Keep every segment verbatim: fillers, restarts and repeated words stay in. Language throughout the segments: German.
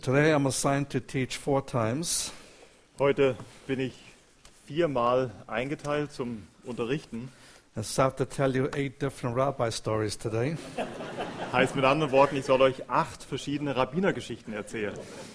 Today I'm assigned to teach four times. Heute bin ich viermal eingeteilt zum Unterrichten. I have to tell you eight different rabbi stories today. Heißt mit anderen Worten, ich soll euch acht verschiedene Rabbinergeschichten erzählen.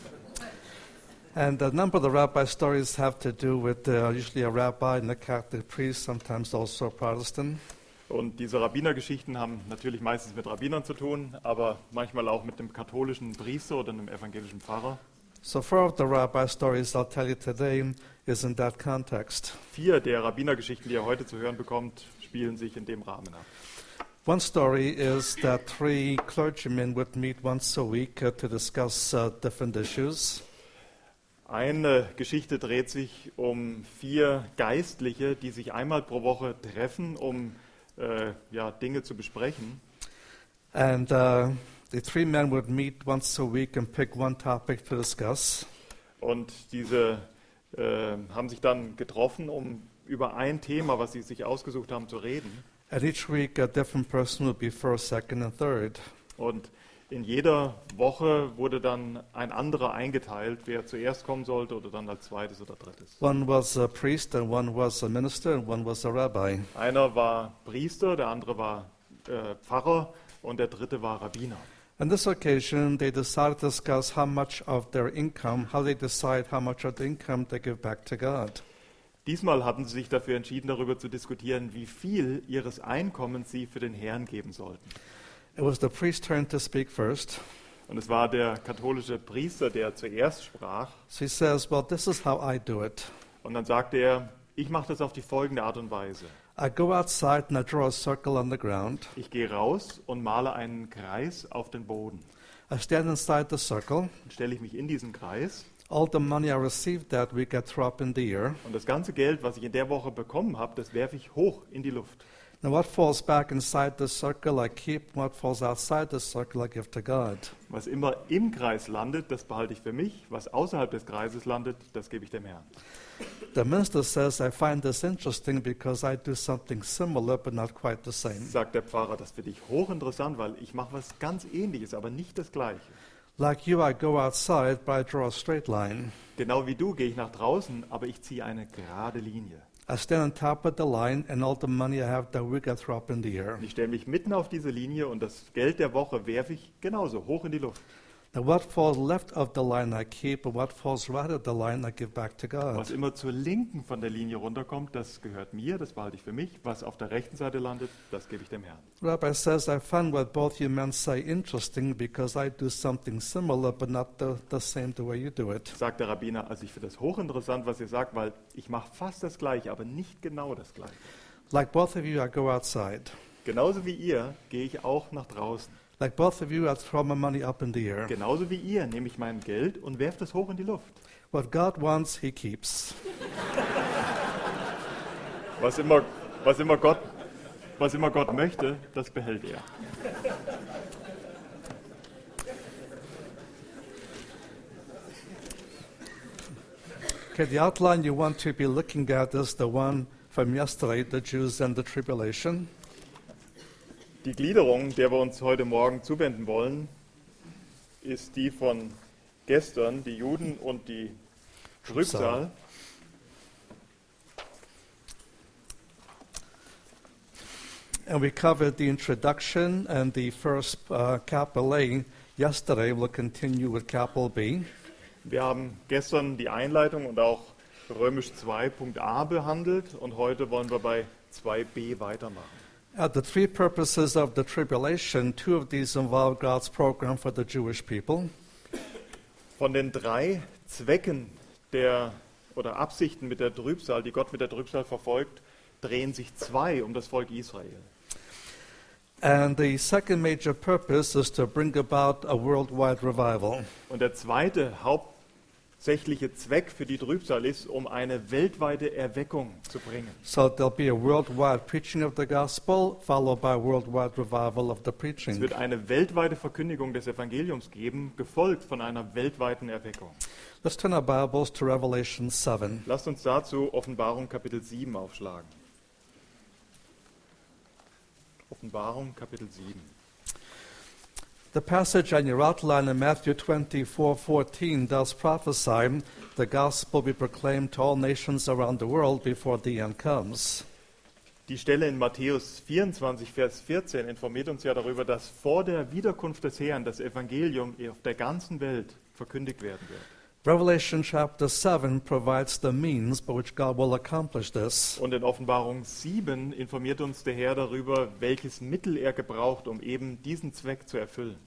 And a number of the rabbi stories have to do with uh, usually a rabbi and a Catholic priest, sometimes also a Protestant. Und diese Rabbinergeschichten haben natürlich meistens mit Rabbinern zu tun, aber manchmal auch mit einem katholischen Priester oder einem evangelischen Pfarrer. So four of the rabbi stories I'll tell you today is in that context. Vier der Rabbinergeschichten, die ihr heute zu hören bekommt, spielen sich in dem Rahmen ab. One story is that three clergymen would meet once a week uh, to discuss uh, different issues. Eine Geschichte dreht sich um vier Geistliche, die sich einmal pro Woche treffen, um äh, ja, Dinge zu besprechen. And uh, the three men would meet once a week and pick one topic to discuss. Und diese äh, haben sich dann getroffen, um über ein Thema, was sie sich ausgesucht haben, zu reden. And each week a different person would be first, second and third. Und in jeder Woche wurde dann ein anderer eingeteilt, wer zuerst kommen sollte oder dann als zweites oder drittes. One was a priest and one was a minister and one was a rabbi. Einer war Priester, der andere war äh, Pfarrer und der dritte war Rabbiner. On this occasion, they decided to discuss how much of their income, how they decide how much of the income they give back to God. Diesmal hatten sie sich dafür entschieden, darüber zu diskutieren, wie viel ihres Einkommens sie für den Herrn geben sollten. It was the priest's turn to speak first. Und es war der katholische Priester, der zuerst sprach. So he says, well, this is how I do it. Und dann sagte er, ich mache das auf die folgende Art und Weise. I go outside and I draw a circle on the ground. Ich gehe raus und male einen Kreis auf den Boden. I stand inside the circle. Dann stelle ich mich in diesen Kreis. All the money I receive that week I throw up in the air. Und das ganze Geld, was ich in der Woche bekommen habe, das werfe ich hoch in die Luft. Now what falls back inside the circle I keep, what falls outside the circle I give to God. Was immer im Kreis landet, das behalte ich für mich. Was außerhalb des Kreises landet, das gebe ich dem Herrn. The minister says, I find this interesting because I do something similar but not quite the same. Sagt der Pfarrer, das finde ich hochinteressant, weil ich mache was ganz Ähnliches, aber nicht das Gleiche. Like you, I go outside, but I draw a straight line. Genau wie du gehe ich nach draußen, aber ich ziehe eine gerade Linie. I stand on top of the line, and all the money I have that week I throw up in the air. Und ich stelle mich mitten auf diese Linie und das Geld der Woche werfe ich genauso hoch in die Luft. Now what falls left of the line I keep, and what falls right of the line I give back to God. Was immer zur Linken von der Linie runterkommt, das gehört mir, das behalte ich für mich. Was auf der rechten Seite landet, das gebe ich dem Herrn. The rabbi says, I find what both you men say interesting because I do something similar but not the, the same the way you do it. Sagt der Rabbiner, also ich finde das hochinteressant, was ihr sagt, weil ich mache fast das Gleiche, aber nicht genau das Gleiche. Like both of you, I go outside. Genauso wie ihr gehe ich auch nach draußen. Like both of you, I throw my money up in the air. Genauso wie ihr nehme ich mein Geld und werfe es hoch in die Luft. What God wants, He keeps. Was immer, was immer Gott, was immer Gott möchte, das behält er. Okay, the outline you want to be looking at is the one from yesterday, the Jews and the tribulation. Die Gliederung, der wir uns heute Morgen zuwenden wollen, ist die von gestern, die Juden und die Trübsal. And we covered the introduction and the first uh, capital A yesterday. We'll continue with capital B. Wir haben gestern die Einleitung und auch Römisch zwei Punkt a behandelt und heute wollen wir bei zwei b weitermachen. Uh, the three purposes of the tribulation, two of these involve God's program for the Jewish people. Von den drei Zwecken der oder Absichten mit der Trübsal, die Gott mit der Trübsal verfolgt, drehen sich zwei um das Volk Israel. And the second major purpose is to bring about a worldwide revival. Und der zweite hauptsächliche Zweck für die Trübsal ist, um eine weltweite Erweckung zu bringen. So there'll be a worldwide preaching of the gospel, followed by a worldwide revival of the Es preaching. wird eine weltweite Verkündigung des Evangeliums geben, gefolgt von einer weltweiten Erweckung. Let's turn our Bibles to Revelation seven. Lasst uns dazu Offenbarung Kapitel sieben aufschlagen. Offenbarung Kapitel sieben. The passage on your outline in Matthew twenty-four fourteen does prophesy the gospel be proclaimed to all nations around the world before the end comes. Die Stelle in Matthäus vierundzwanzig, Vers vierzehn informiert uns ja darüber, dass vor der Wiederkunft des Herrn das Evangelium auf der ganzen Welt verkündigt werden wird. Revelation chapter seven provides the means by which God will accomplish this. Und in Offenbarung sieben informiert uns der Herr darüber, welches Mittel er gebraucht, um eben diesen Zweck zu erfüllen.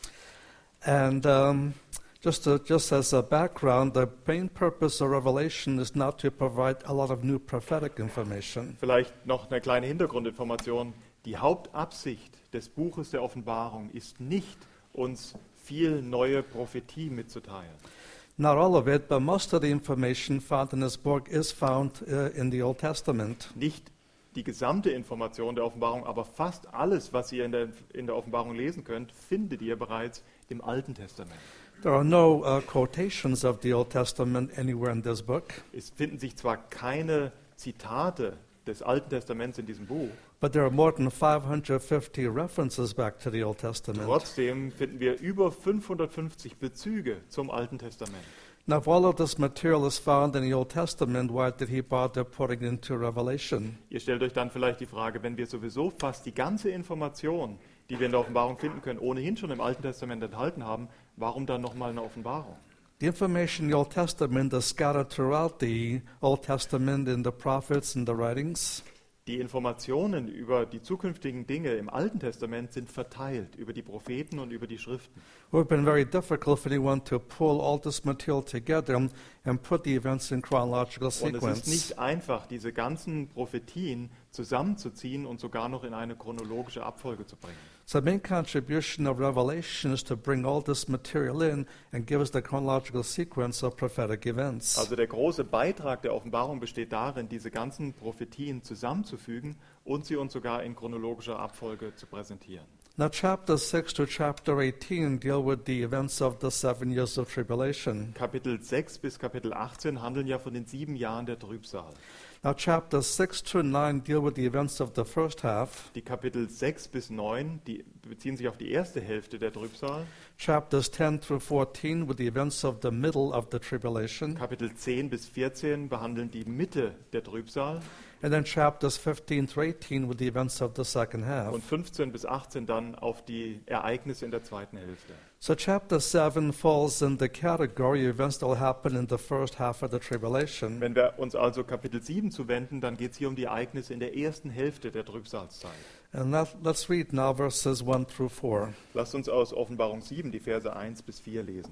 And um, just, to, just as a background, the main purpose of Revelation is not to provide a lot of new prophetic information. Vielleicht noch eine kleine Hintergrundinformation. Die Hauptabsicht des Buches der Offenbarung ist nicht, uns viel neue Prophetie mitzuteilen. Not all of it, but most of the information found in this book is found uh, in the Old Testament. Nicht die gesamte Information der Offenbarung, aber fast alles, was ihr in der, in der Offenbarung lesen könnt, findet ihr bereits im Alten Testament. There are no uh, quotations of the Old Testament anywhere in this book, Es finden sich zwar keine Zitate des Alten Testaments in diesem Buch, but there are more than five hundred fifty references back to the Old Testament. trotzdem finden wir über fünfhundertfünfzig Bezüge zum Alten Testament. Now, if all of this material is found in the Old Testament, why did he bother putting it into Revelation? Ihr stellt euch dann vielleicht die Frage, wenn wir sowieso fast die ganze Information, die wir in der Offenbarung finden können, ohnehin schon im Alten Testament enthalten haben, warum dann nochmal eine Offenbarung? The information in the Old Testament is scattered throughout the Old Testament in the prophets and the writings. Die Informationen über die zukünftigen Dinge im Alten Testament sind verteilt über die Propheten und über die Schriften. It would have been very difficult for anyone to pull all this material together and put the events in chronological Und es ist sequence. nicht einfach, diese ganzen Prophetien zusammenzuziehen und sogar noch in eine chronologische Abfolge zu bringen. So the main contribution of Revelation is to bring all this material in and give us the chronological sequence of prophetic events. Also der große Beitrag der Offenbarung besteht darin, diese ganzen Prophetien zusammenzufügen und sie uns sogar in chronologischer Abfolge zu präsentieren. Now, chapter six to chapter eighteen deal with the events of the seven years of tribulation. Kapitel sechs bis Kapitel achtzehn handeln ja von den sieben Jahren der Trübsal. Now, chapter six to nine deal with the events of the first half. Die Kapitel sechs bis neun, die beziehen sich auf die erste Hälfte der Trübsal. Chapters ten through fourteen with the events of the middle of the tribulation. Kapitel zehn bis vierzehn behandeln die Mitte der Trübsal. And then chapters fifteen through eighteen with the events of the second half. Und fünfzehn bis achtzehn dann auf die Ereignisse in der zweiten Hälfte. So chapter seven falls in the category of events that will happen in the first half of the tribulation. Wenn wir uns also Kapitel sieben zuwenden, dann geht es hier um die Ereignisse in der ersten Hälfte der Trübsalzeit. And let, let's read now verses one through four. Lasst uns aus Offenbarung sieben die Verse eins bis vier lesen.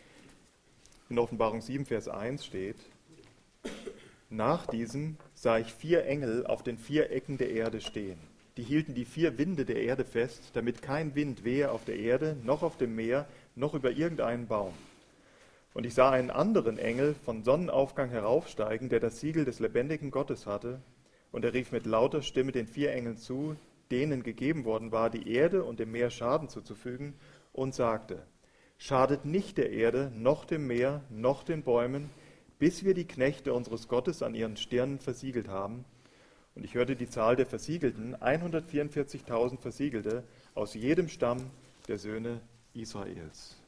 In Offenbarung sieben, Vers eins steht: Nach diesem sah ich vier Engel auf den vier Ecken der Erde stehen. Die hielten die vier Winde der Erde fest, damit kein Wind wehe auf der Erde, noch auf dem Meer, noch über irgendeinen Baum. Und ich sah einen anderen Engel von Sonnenaufgang heraufsteigen, der das Siegel des lebendigen Gottes hatte. Und er rief mit lauter Stimme den vier Engeln zu, denen gegeben worden war, die Erde und dem Meer Schaden zuzufügen, und sagte: Schadet nicht der Erde, noch dem Meer, noch den Bäumen, bis wir die Knechte unseres Gottes an ihren Stirnen versiegelt haben. Und ich hörte die Zahl der Versiegelten, hundertvierundvierzigtausend Versiegelte, aus jedem Stamm der Söhne Israels.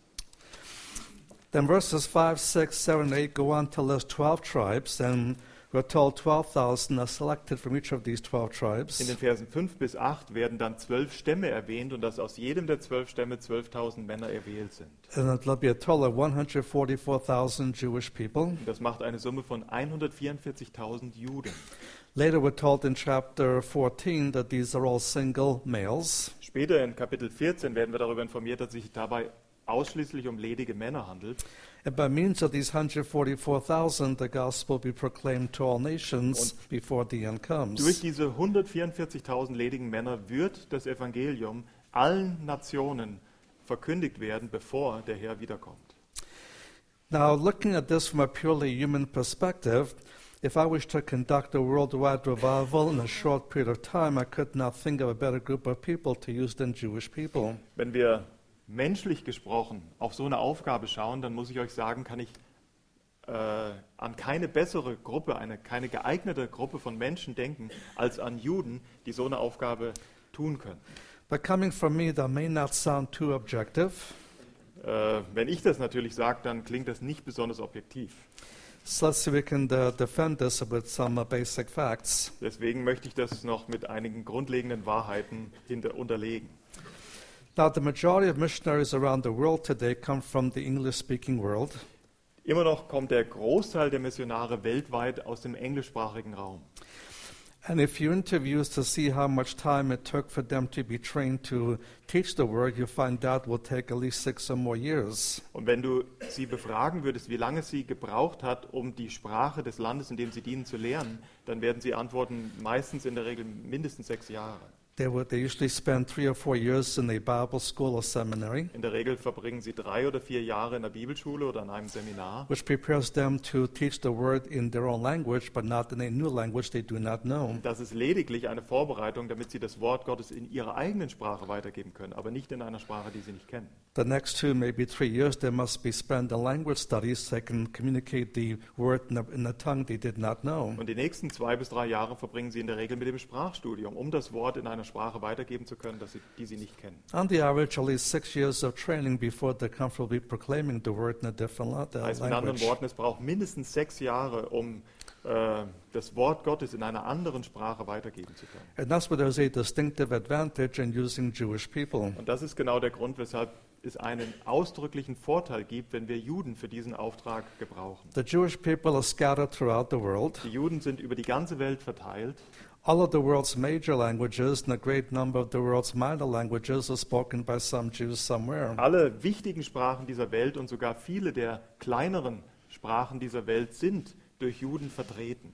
Then verses five, six, seven, eight go on to list twelve tribes, and we're told twelve thousand are selected from each of these twelve In tribes. den Versen fünf bis acht werden dann zwölf Stämme erwähnt und dass aus jedem der zwölf Stämme zwölftausend Männer erwählt sind. And there'll be a total of one hundred forty-four thousand Jewish people. Und das macht eine Summe von hundertvierundvierzigtausend Juden. Later we're told in chapter fourteen that these are all single males. Später in Kapitel vierzehn werden wir darüber informiert, dass es sich dabei ausschließlich um ledige Männer handelt. And by means of these one hundred forty-four thousand, the gospel will be proclaimed to all nations before the end Durch comes. diese hundertvierundvierzigtausend ledigen Männer wird das Evangelium allen Nationen verkündigt werden, bevor der Herr wiederkommt. Now, looking at this from a purely human perspective, if I wish to conduct a worldwide revival in a short period of time, I could not think of a better group of people to use than Jewish people. Wenn wir menschlich gesprochen auf so eine Aufgabe schauen, dann muss ich euch sagen, kann ich äh, an keine bessere Gruppe, eine, keine geeignete Gruppe von Menschen denken, als an Juden, die so eine Aufgabe tun können. But coming from me, that may not sound too objective. Äh, wenn ich das natürlich sage, dann klingt das nicht besonders objektiv. So let's see if we can uh, defend this with some uh, basic facts. Deswegen möchte ich das noch mit einigen grundlegenden Wahrheiten hinter unterlegen. Now, the majority of missionaries around the world today come from the English-speaking world. Immer noch kommt der Großteil der Missionare weltweit aus dem englischsprachigen Raum. And if you interview to see how much time it took for them to be trained to teach the word, you find that will take at least six or more years. Und wenn du sie befragen würdest, wie lange sie gebraucht hat, um die Sprache des Landes, in dem sie dienen, zu lernen, dann werden sie antworten, meistens in der Regel mindestens sechs Jahre. They would, they usually spend three or four years in a Bible school or seminary, In der Regel verbringen sie drei oder vier Jahre in der Bibelschule oder in einem Seminar. which prepares them to teach the word in their own language, but not in a new language they do not know. Das ist lediglich eine Vorbereitung, damit sie das Wort Gottes in ihrer eigenen Sprache weitergeben können, aber nicht in einer Sprache, die sie nicht kennen. The next two, maybe three years, they must be spent in language studies so they can communicate the word in a, in a tongue they did not know. Und die nächsten zwei bis drei Jahre verbringen sie in der Regel mit dem Sprachstudium, um das Wort in einer Sprache weitergeben zu können, dass sie, die sie nicht kennen. On the average, at least six years of training before they're comfortable proclaiming the word in a different la- uh, Heißt mit anderen language. Worten, es braucht mindestens sechs Jahre, um äh, das Wort Gottes in einer anderen Sprache weitergeben zu können. And that's where there's a distinctive advantage in using Jewish people. Und das ist genau der Grund, weshalb es einen ausdrücklichen Vorteil gibt, wenn wir Juden für diesen Auftrag gebrauchen. The Jewish people are scattered throughout the world. Die Juden sind über die ganze Welt verteilt. All of the world's major languages and a great number of the world's minor languages are spoken by some Jews somewhere. Alle wichtigen Sprachen dieser Welt und sogar viele der kleineren Sprachen dieser Welt sind durch Juden vertreten.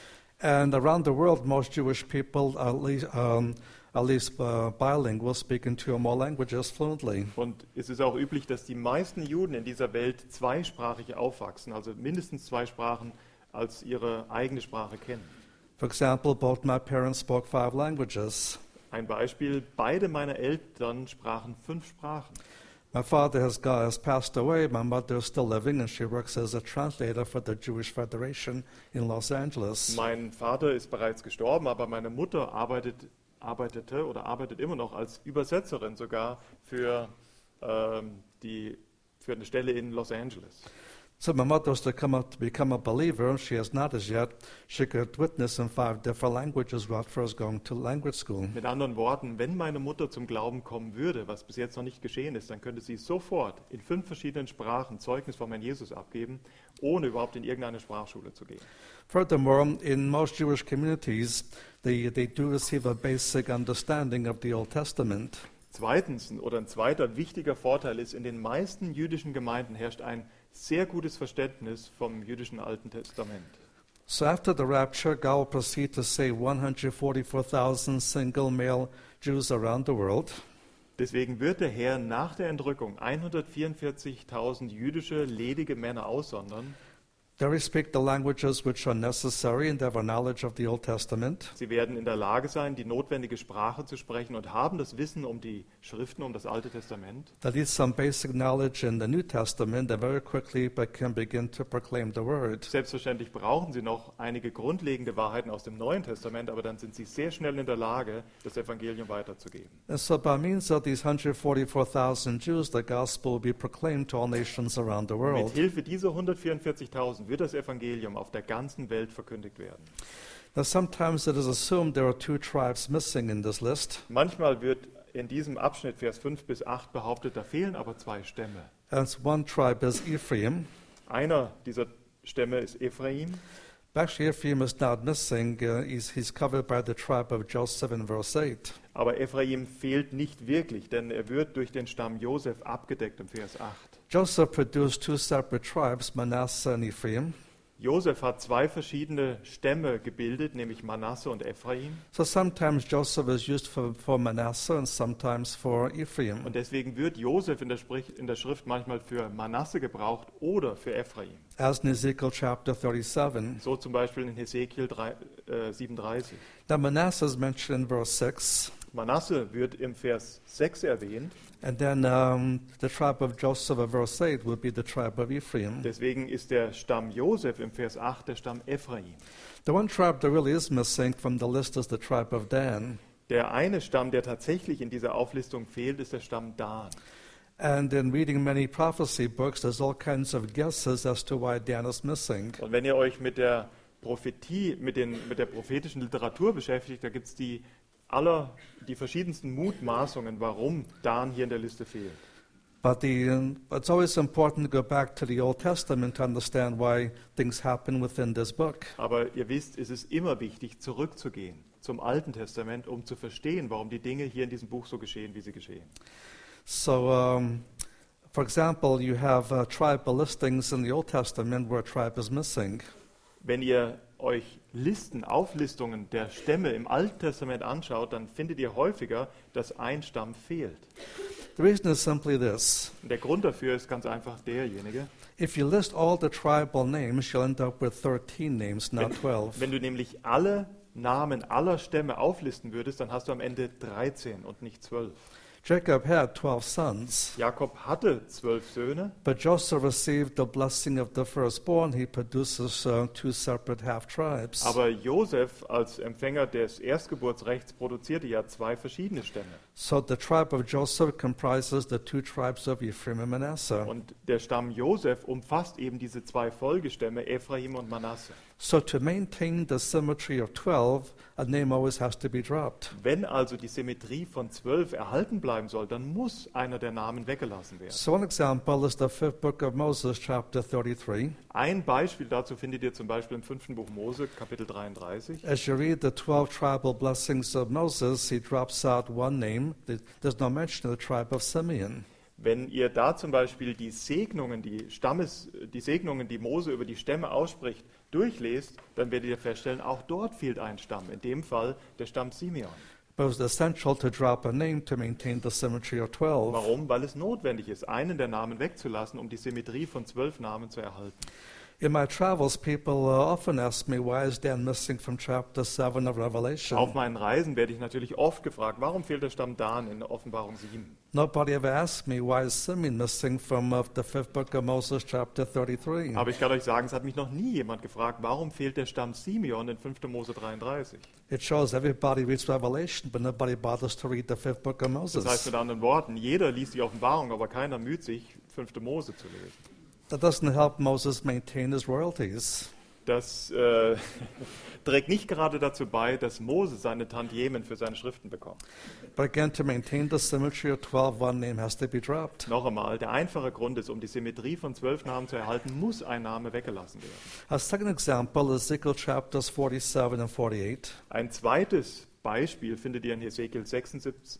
And around the world, most Jewish people are at least, um, at least uh, bilingual, speaking two or more languages fluently. Und es ist auch üblich, dass die meisten Juden in dieser Welt zweisprachig aufwachsen, also mindestens zwei Sprachen als ihre eigene Sprache kennen. For example, both my parents spoke five languages. Ein Beispiel, beide meine Eltern sprachen fünf Sprachen. My father has, got, has passed away. My mother is still living, and she works as a translator for the Jewish Federation in Los Angeles. Mein Vater ist bereits gestorben, aber meine Mutter arbeitet, arbeitete oder arbeitet immer noch als Übersetzerin sogar für, ähm, die, für eine Stelle in Los Angeles. So my mother was to come up to become a believer. She has not as yet. She could witness in five different languages without first going to language school. Mit anderen Worten, wenn meine Mutter zum Glauben kommen würde, was bis jetzt noch nicht geschehen ist, dann könnte sie sofort in fünf verschiedenen Sprachen Zeugnis von Herrn Jesus abgeben, ohne überhaupt in irgendeine Sprachschule zu gehen. Furthermore, in most Jewish communities, they, they do receive a basic understanding of the Old Testament. Zweitens, oder ein zweiter wichtiger Vorteil ist, in den meisten jüdischen Gemeinden herrscht ein sehr gutes Verständnis vom jüdischen Alten Testament. So after the rapture, God will proceed to save one hundred forty-four thousand single male Jews around the world. Deswegen wird der Herr nach der Entrückung hundertvierundvierzigtausend jüdische ledige Männer aussondern. They speak the languages which are necessary and they have a knowledge of the Old Testament. Sie werden in der Lage sein, die notwendige Sprache zu sprechen und haben das Wissen um die Schriften, um das Alte Testament. They need some basic knowledge in the New Testament and very quickly but can begin to proclaim the word. Selbstverständlich brauchen sie noch einige grundlegende Wahrheiten aus dem Neuen Testament, aber dann sind sie sehr schnell in der Lage, das Evangelium weiterzugeben. And so by means of these one hundred forty-four thousand Jews, the gospel will be proclaimed to all nations around the Mit world. Hilfe dieser hundertvierundvierzigtausend wird das Evangelium auf der ganzen Welt verkündigt werden. Now sometimes it is assumed there are two tribes missing in this list. Manchmal wird in diesem Abschnitt, Vers fünf bis acht, behauptet, da fehlen aber zwei Stämme. And one tribe is Ephraim. Einer dieser Stämme ist Ephraim. But actually Ephraim is not missing. Uh, he's, he's covered by the tribe of Joseph in verse eight. Aber Ephraim fehlt nicht wirklich, denn er wird durch den Stamm Josef abgedeckt im Vers acht. Joseph produced two separate tribes, Manasseh and Ephraim. Josef hat zwei verschiedene Stämme gebildet, nämlich Manasse und Ephraim. So sometimes Joseph is used for, for Manasseh and sometimes for Ephraim. Und deswegen wird Josef in der, Sprich, in der Schrift manchmal für Manasse gebraucht oder für Ephraim. As in Ezekiel chapter thirty-seven. So zum Beispiel in Hesekiel drei, äh, siebenunddreißig. Now Manasseh is mentioned in verse six. Manasse wird im Vers sechs erwähnt. And then um, the tribe of Joseph of verse eight will be the tribe of Ephraim. Deswegen ist der Stamm Josef im Vers acht der Stamm Ephraim. The one tribe that really is missing from the list is the tribe of Dan. Der eine Stamm, der tatsächlich in dieser Auflistung fehlt, ist der Stamm Dan. And in reading many prophecy books, there's all kinds of guesses as to why Dan is missing. Und wenn ihr euch mit der Prophetie, mit, den, mit der prophetischen Literatur beschäftigt, da gibt es die aller, die verschiedensten Mutmaßungen, warum Dan hier in der Liste fehlt. But the, um, it's always important to go back to the Old Testament to understand why things happen within this book. Aber ihr wisst, es ist immer wichtig, zurückzugehen zum Alten Testament, um zu verstehen, warum die Dinge hier in diesem Buch so geschehen, wie sie geschehen. So, um, for example, you have uh, tribal listings in the Old Testament where a tribe is missing. Wenn ihr euch Listen, Auflistungen der Stämme im Alten Testament anschaut, dann findet ihr häufiger, dass ein Stamm fehlt. The reason is simply this. Und der Grund dafür ist ganz einfach derjenige: If you list all the tribal names, you'll end up with thirteen names, not twelve. Wenn du nämlich alle Namen aller Stämme auflisten würdest, dann hast du am Ende dreizehn und nicht zwölf. Jacob had twelve sons, Jakob hatte zwölf Söhne, but Joseph received the blessing of the firstborn. He produces uh, two separate half-tribes. aber Josef als Empfänger des Erstgeburtsrechts produzierte ja zwei verschiedene Stämme. So the tribe of Joseph comprises the two tribes of Ephraim and Manasseh. Und der Stamm Josef umfasst eben diese zwei Folgestämme, Ephraim und Manasse. So to maintain the symmetry of twelve, a name always has to be dropped. Wenn also die Symmetrie von zwölf erhalten bleiben soll, dann muss einer der Namen weggelassen werden. So one example is the fifth book of Moses, chapter thirty-three. Ein Beispiel dazu findet ihr zum Beispiel im fünften Buch Mose, Kapitel dreiunddreißig. As you read the twelve tribal blessings of Moses, he drops out one name. There's no mention of the tribe of Simeon. Wenn ihr da zum Beispiel die Segnungen, die Stammes, die Segnungen, die Mose über die Stämme ausspricht, durchlest, dann werdet ihr feststellen, auch dort fehlt ein Stamm. In dem Fall der Stamm Simeon. But it was essential to drop a name to maintain the symmetry of twelve. Warum? Weil es notwendig ist, einen der Namen wegzulassen, um die Symmetrie von zwölf Namen zu erhalten. In my travels, people uh, often ask me, why is Dan missing from chapter seven of Revelation? Auf meinen Reisen werde ich natürlich oft gefragt, warum fehlt der Stamm Dan in Offenbarung sieben? Nobody ever asked me, why is Simeon missing from uh, the fifth book of Moses, chapter thirty-three? Aber ich kann euch sagen, es hat mich noch nie jemand gefragt, warum fehlt der Stamm Simeon in fünften Mose dreiunddreißig? It shows everybody reads Revelation, but nobody bothers to read the fifth book of Moses. Das heißt mit anderen Worten, jeder liest die Offenbarung, aber keiner müht sich, fünfte Mose zu lesen. That doesn't help Moses maintain his royalties. Das äh, trägt nicht gerade dazu bei, dass Mose seine Tantiemen für seine Schriften bekommt. But again, to maintain the symmetry of twelve, one name has to be dropped. Noch einmal, der einfache Grund ist, um die Symmetrie von zwölf Namen zu erhalten, muss ein Name weggelassen werden. A second example is Ezekiel chapters forty-seven and forty-eight. Ein zweites Beispiel findet ihr in Hesekiel sechsundsiebzig,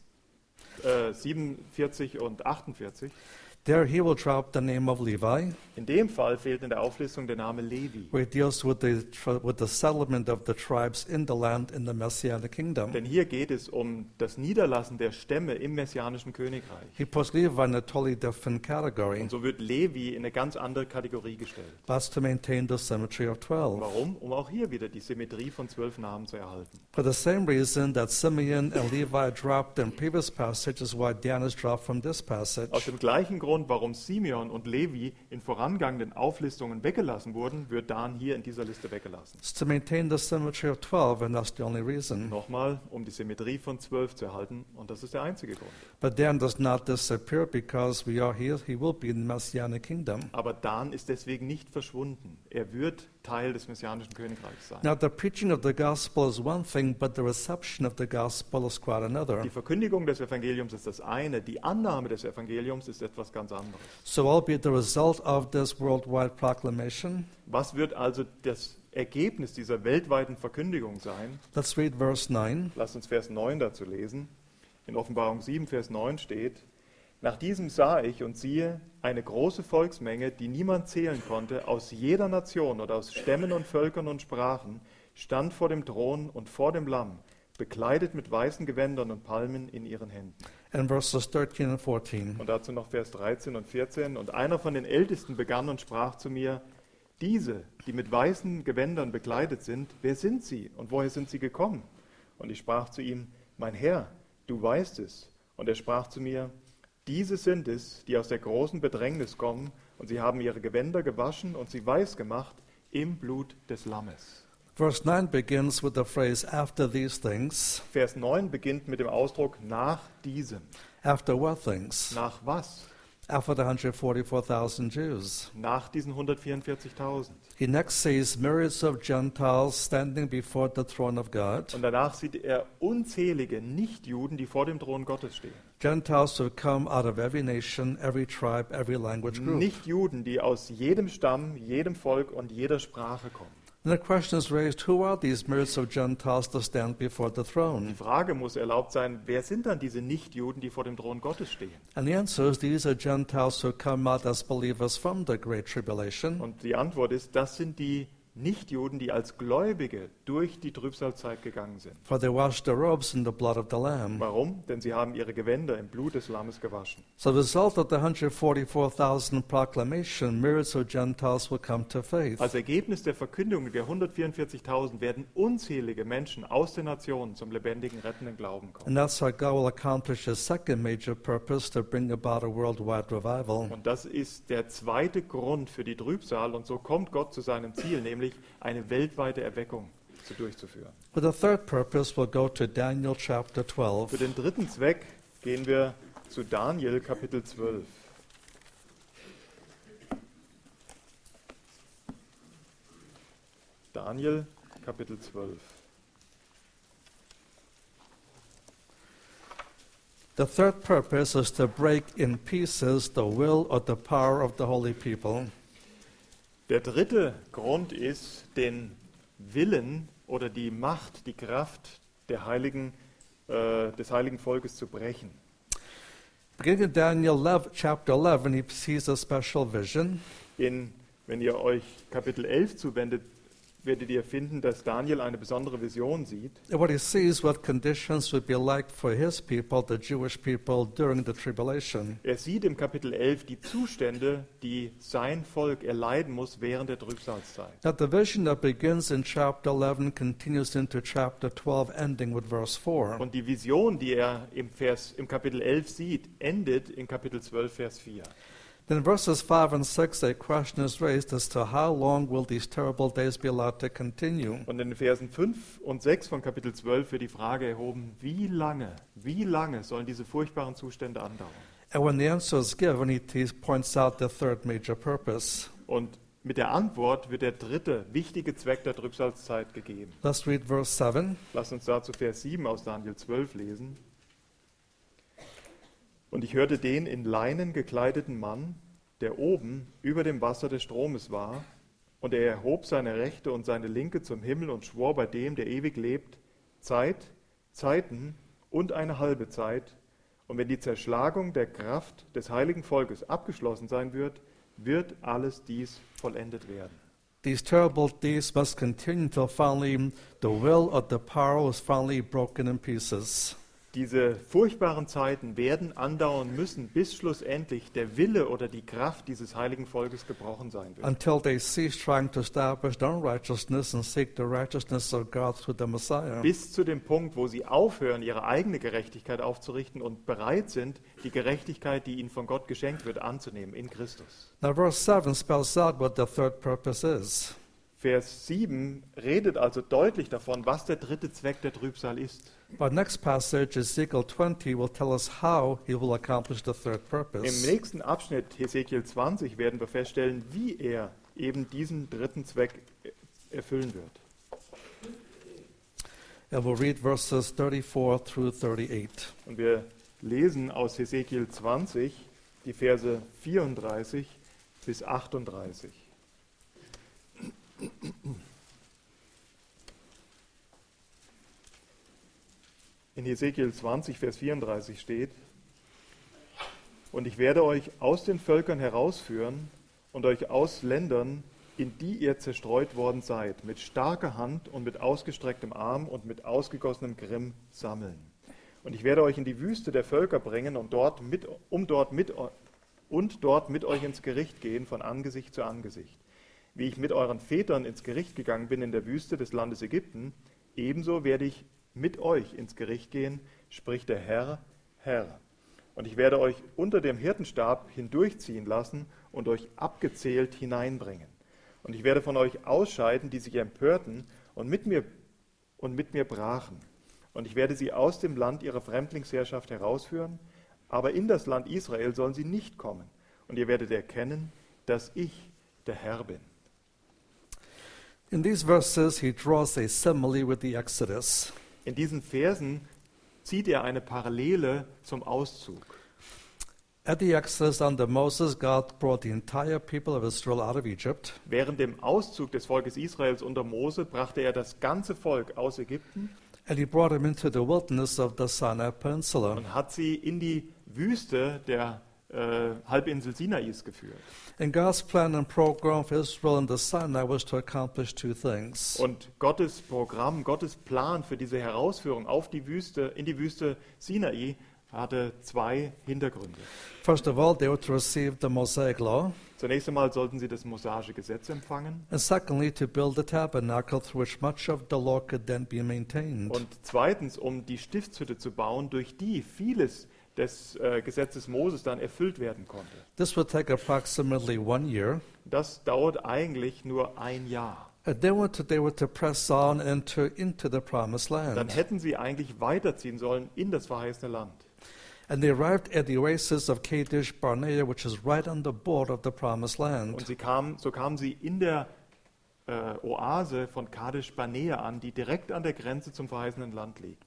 äh, siebenundvierzig und achtundvierzig. There he will drop the name of Levi, In dem Fall fehlt in der Auflistung der Name Levi. where he deals with the, tri- with the settlement of the tribes in the land in the Messianic kingdom. Denn hier geht es um das Niederlassen der Stämme im messianischen Königreich. He puts Levi in a totally different category. Und so wird Levi in eine ganz andere Kategorie gestellt. That's to maintain the symmetry of twelve. Warum? Um auch hier wieder die Symmetrie von zwölf Namen zu erhalten. For the same reason that Simeon and Levi dropped in previous passage is why Dan is dropped from this passage. Aus dem gleichen Grund, warum Simeon und Levi in vorangegangenen Auflistungen weggelassen wurden, wird Dan hier in dieser Liste weggelassen. It's to maintain the symmetry of twelve, and that's the only reason. Nochmal, um die Symmetrie von zwölf zu erhalten, und das ist der einzige Grund. But Dan does not disappear because we are here. He will be in the Messianic kingdom. Aber Dan ist deswegen nicht verschwunden. Er wird Teil des messianischen Königreichs sein. Now, the preaching of the gospel is one thing, but the reception of the gospel is quite another. Die Verkündigung des Evangeliums ist das eine, die Annahme des Evangeliums ist etwas ganz anderes. So, what will be the result of this worldwide proclamation? Was wird also das Ergebnis dieser weltweiten Verkündigung sein? Let's read verse nine. Lasst uns Vers neun dazu lesen. In Offenbarung sieben, Vers neun steht: Nach diesem sah ich und siehe eine große Volksmenge, die niemand zählen konnte, aus jeder Nation oder aus Stämmen und Völkern und Sprachen, stand vor dem Thron und vor dem Lamm, bekleidet mit weißen Gewändern und Palmen in ihren Händen. And verses thirteen and fourteen. Und dazu noch Vers dreizehn und vierzehn. Und einer von den Ältesten begann und sprach zu mir: Diese, die mit weißen Gewändern bekleidet sind, wer sind sie und woher sind sie gekommen? Und ich sprach zu ihm: Mein Herr, du weißt es. Und er sprach zu mir: Diese sind es, die aus der großen Bedrängnis kommen, und sie haben ihre Gewänder gewaschen und sie weiß gemacht im Blut des Lammes. Verse nine begins with the phrase, after these things. Vers neun beginnt mit dem Ausdruck nach diesem. After what things? Nach was? After the one hundred forty-four thousand Jews. Nach diesen hundertvierundvierzigtausend. He next sees myriads of Gentiles standing before the throne of God. Und danach sieht er unzählige Nichtjuden, die vor dem Thron Gottes stehen. Gentiles who come out of every nation, every tribe, every language group. Nichtjuden, die aus jedem Stamm, jedem Volk und jeder Sprache kommen. And the question is raised, who are these myriads of Gentiles to stand before the Die throne? Frage muss erlaubt sein, wer sind dann diese Nichtjuden, die vor dem Thron Gottes stehen? And the answer is these are Gentiles who come out as believers from the Great Tribulation. Und die Antwort ist, das sind die Nichtjuden, die als Gläubige durch die Trübsalzeit gegangen sind. For they washed their robes in the blood of the Lamb. Warum? Denn sie haben ihre Gewänder im Blut des Lammes gewaschen. So the result of the one hundred forty-four thousand proclamation, myriads of Gentiles will come to faith. Als Ergebnis der Verkündigung der hundertvierundvierzigtausend werden unzählige Menschen aus den Nationen zum lebendigen, rettenden Glauben kommen. And that's how God will accomplish his second major purpose, to bring about a worldwide revival. Und das ist der zweite Grund für die Trübsal. Und so kommt Gott zu seinem Ziel, nämlich eine weltweite Erweckung zu durchzuführen. For the third purpose, we'll go to Daniel chapter Für twelve. den dritten Zweck gehen wir zu Daniel Kapitel zwölf. Daniel Kapitel zwölf. The third purpose is to break in pieces the will or the power of the holy people. Der dritte Grund ist, den Willen oder die Macht, die Kraft der heiligen, äh, des heiligen Volkes zu brechen. Beginning in Daniel eleven, chapter eleven, he sees a special vision. In, wenn ihr euch Kapitel elf zuwendet, werdet ihr finden, dass Daniel eine besondere Vision sieht. And what he sees, what conditions would be like for his people, the Jewish people, during the tribulation. Er sieht im Kapitel elf die Zustände, die sein Volk erleiden muss während der Trübsalzeit. Now the vision that begins in chapter eleven continues into chapter twelve, ending with verse four. Und die Vision, die er im, Vers, im Kapitel elf sieht, endet in Kapitel zwölf, Vers vier. Then in verses five and six, a question is raised as to how long will these terrible days be allowed to continue. Und in den Versen fünf und sechs von Kapitel zwölf wird die Frage erhoben, wie lange, wie lange sollen diese furchtbaren Zustände andauern? And when the answer is given, he, he points out the third major purpose. Und mit der Antwort wird der dritte wichtige Zweck der Trübsalzeit gegeben. Let's read verse seven. Lass uns dazu Vers sieben aus Daniel zwölf lesen. Und ich hörte den in Leinen gekleideten Mann, der oben über dem Wasser des Stromes war, und er erhob seine rechte und seine linke zum Himmel und schwor bei dem, der ewig lebt, Zeit, Zeiten und eine halbe Zeit. Und wenn die Zerschlagung der Kraft des heiligen Volkes abgeschlossen sein wird, wird alles dies vollendet werden. These terrible days must continue until finally the will of the power is finally broken in pieces. Diese furchtbaren Zeiten werden andauern müssen, bis schlussendlich der Wille oder die Kraft dieses heiligen Volkes gebrochen sein wird. Until they cease trying to establish their own righteousness and seek the righteousness of God through the Messiah. Bis zu dem Punkt, wo sie aufhören, ihre eigene Gerechtigkeit aufzurichten und bereit sind, die Gerechtigkeit, die ihnen von Gott geschenkt wird, anzunehmen in Christus. Now verse seven spells out what the third purpose is. Vers sieben redet also deutlich davon, was der dritte Zweck der Trübsal ist. Our next passage, Ezekiel twenty, will tell us how he will accomplish the third Im purpose. nächsten Abschnitt, Hesekiel zwanzig, werden wir feststellen, wie er eben diesen dritten Zweck erfüllen wird. And we'll read verses thirty-four through thirty-eight. Und wir lesen aus Hesekiel zwanzig die Verse vierunddreißig bis achtunddreißig. In Hesekiel zwanzig, Vers vierunddreißig steht: Und ich werde euch aus den Völkern herausführen und euch aus Ländern, in die ihr zerstreut worden seid, mit starker Hand und mit ausgestrecktem Arm und mit ausgegossenem Grimm sammeln. Und ich werde euch in die Wüste der Völker bringen und dort mit, um dort mit, und dort mit euch ins Gericht gehen, von Angesicht zu Angesicht. Wie ich mit euren Vätern ins Gericht gegangen bin in der Wüste des Landes Ägypten, ebenso werde ich mit euch ins Gericht gehen, spricht der Herr, Herr. Und ich werde euch unter dem Hirtenstab hindurchziehen lassen und euch abgezählt hineinbringen. Und ich werde von euch ausscheiden, die sich empörten, und mit mir, und mit mir brachen. Und ich werde sie aus dem Land ihrer Fremdlingsherrschaft herausführen, aber in das Land Israel sollen sie nicht kommen. Und ihr werdet erkennen, dass ich der Herr bin. In these verses, he draws a simile with the Exodus. In diesen Versen zieht er eine Parallele zum Auszug. At the Exodus under Moses, God brought the entire people of Israel out of Egypt. Während dem Auszug des Volkes Israels unter Mose brachte er das ganze Volk aus Ägypten And he brought them into the wilderness of the Sinai Peninsula. und hat sie in die Wüste der äh, Halbinsel Sinais geführt. And God's plan and program for Israel in the Sinai was to accomplish two things. Und Gottes Programm, Gottes Plan für diese Herausführung auf die Wüste, in die Wüste Sinai hatte zwei Hintergründe. First of all, they were to receive the Mosaic Law. Zunächst einmal sollten sie das mosaische Gesetz empfangen. And secondly, to build a tabernacle through which much of the law could then be maintained. Und zweitens, um die Stiftshütte zu bauen, durch die vieles des äh, Gesetzes Moses dann erfüllt werden konnte. This would take approximately one year. Das dauert eigentlich nur ein Jahr. And they were to, they were to press on and enter into the promised Dann land. hätten sie eigentlich weiterziehen sollen in das verheißene Land. And they arrived at the oasis of Kadesh Barnea, which is right on the border of the promised Und land. sie kamen, so kamen sie in der äh, Oase von Kadesh Barnea an, die direkt an der Grenze zum verheißenen Land liegt.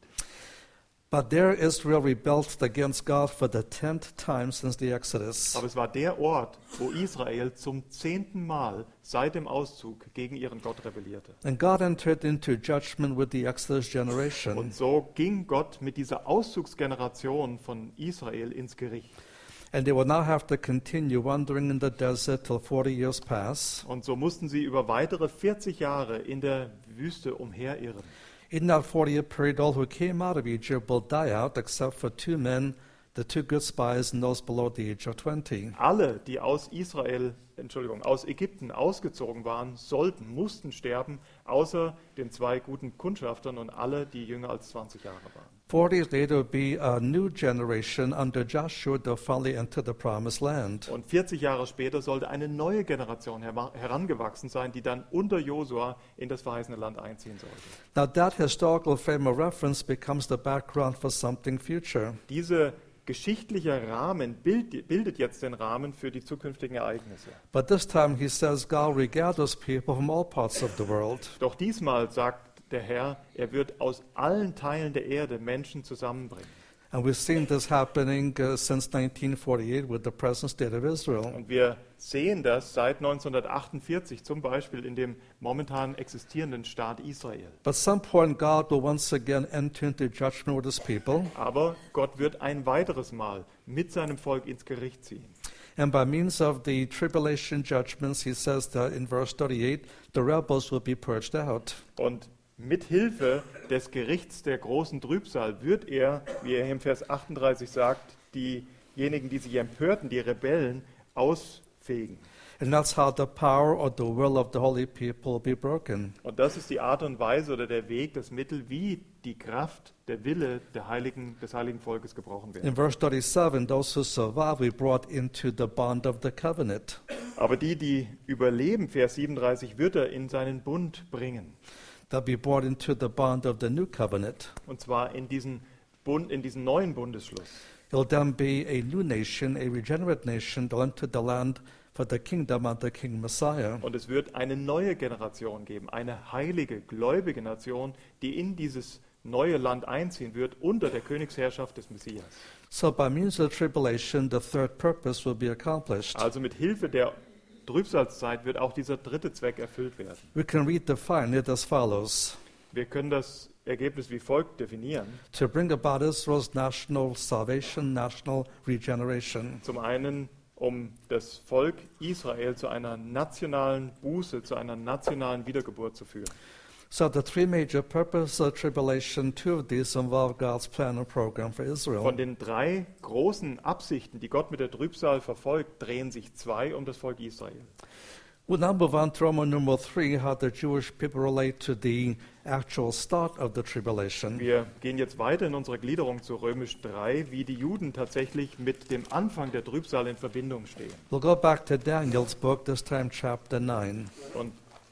But there Israel rebelled against God for the tenth time since the Exodus. Aber es war der Ort, wo Israel zum zehnten Mal seit dem Auszug gegen ihren Gott rebellierte. And God entered into judgment with the Exodus generation. Und so ging Gott mit dieser Auszugsgeneration von Israel ins Gericht. And they will now have to continue wandering in the desert till forty years pass. Und so mussten sie über weitere vierzig Jahre in der Wüste umherirren. In that forty-year period, all who came out of Egypt will die out, except for two men, the two good spies, and those below the age of twenty. Alle, die aus Israel, Entschuldigung, aus Ägypten ausgezogen waren, sollten, mussten sterben, außer den zwei guten Kundschaftern und alle, die jünger als zwanzig Jahre waren. Forty years later will be a new generation under Joshua to finally enter the promised land. Und vierzig Jahre später sollte eine neue Generation her- herangewachsen sein, die dann unter Josua in das verheißene Land einziehen sollte. Now that historical frame of reference becomes the background for something future. Dieser geschichtliche Rahmen bild, bildet jetzt den Rahmen für die zukünftigen Ereignisse. But this time he says God will gather people from all parts of the world. Doch diesmal sagt der Herr, er wird aus allen Teilen der Erde Menschen zusammenbringen. And we've seen this happening uh, since nineteen forty-eight with the present state of Israel. Und wir sehen das seit neunzehnhundertachtundvierzig, zum Beispiel in dem momentan existierenden Staat Israel. But some point God will once again enter into judgment with his people. Aber Gott wird ein weiteres Mal mit seinem Volk ins Gericht ziehen. And by means of the tribulation judgments, he says that in verse thirty-eight, the rebels will be purged out. Und mit Hilfe des Gerichts der großen Trübsal wird er, wie er im Vers achtunddreißig sagt, diejenigen, die sich empörten, die Rebellen, ausfegen. And that's how the power or the will of the holy people will be broken. Und das ist die Art und Weise oder der Weg, das Mittel, wie die Kraft, der Wille der heiligen, des heiligen Volkes gebrochen wird. In verse thirty-seven, those who survive we brought into the bond of the covenant. Aber die, die überleben, Vers siebenunddreißig, wird er in seinen Bund bringen. They'll be brought into the bond of the new covenant. Und zwar in diesen Bund, in diesen neuen Bundesschluss. It'll then be a new nation, a regenerate nation, they'll enter the land for the kingdom of the King Messiah. Und es wird eine neue Generation geben, eine heilige, gläubige Nation, die in dieses neue Land einziehen wird unter der Königsherrschaft des Messias. So by means of tribulation, the third purpose will be accomplished. Also mit Hilfe der Trübsalzeit wird auch dieser dritte Zweck erfüllt werden. We can redefine it as follows. Wir können das Ergebnis wie folgt definieren. To bring about Israel's national salvation, national regeneration. Zum einen, um das Volk Israel zu einer nationalen Buße, zu einer nationalen Wiedergeburt zu führen. So the three major purposes of tribulation, two of these involve God's plan and program for Israel. Von den drei großen Absichten, die Gott mit der Trübsal verfolgt, drehen sich zwei um das Volk Israel. We'll now move on to Roman numeral three, how the Jewish people relate to the actual start of the tribulation. Wir gehen jetzt weiter in unserer Gliederung zu Römisch drei, wie die Juden tatsächlich mit dem Anfang der Trübsal in Verbindung stehen. We'll go back to Daniel's book, this time chapter nine. Und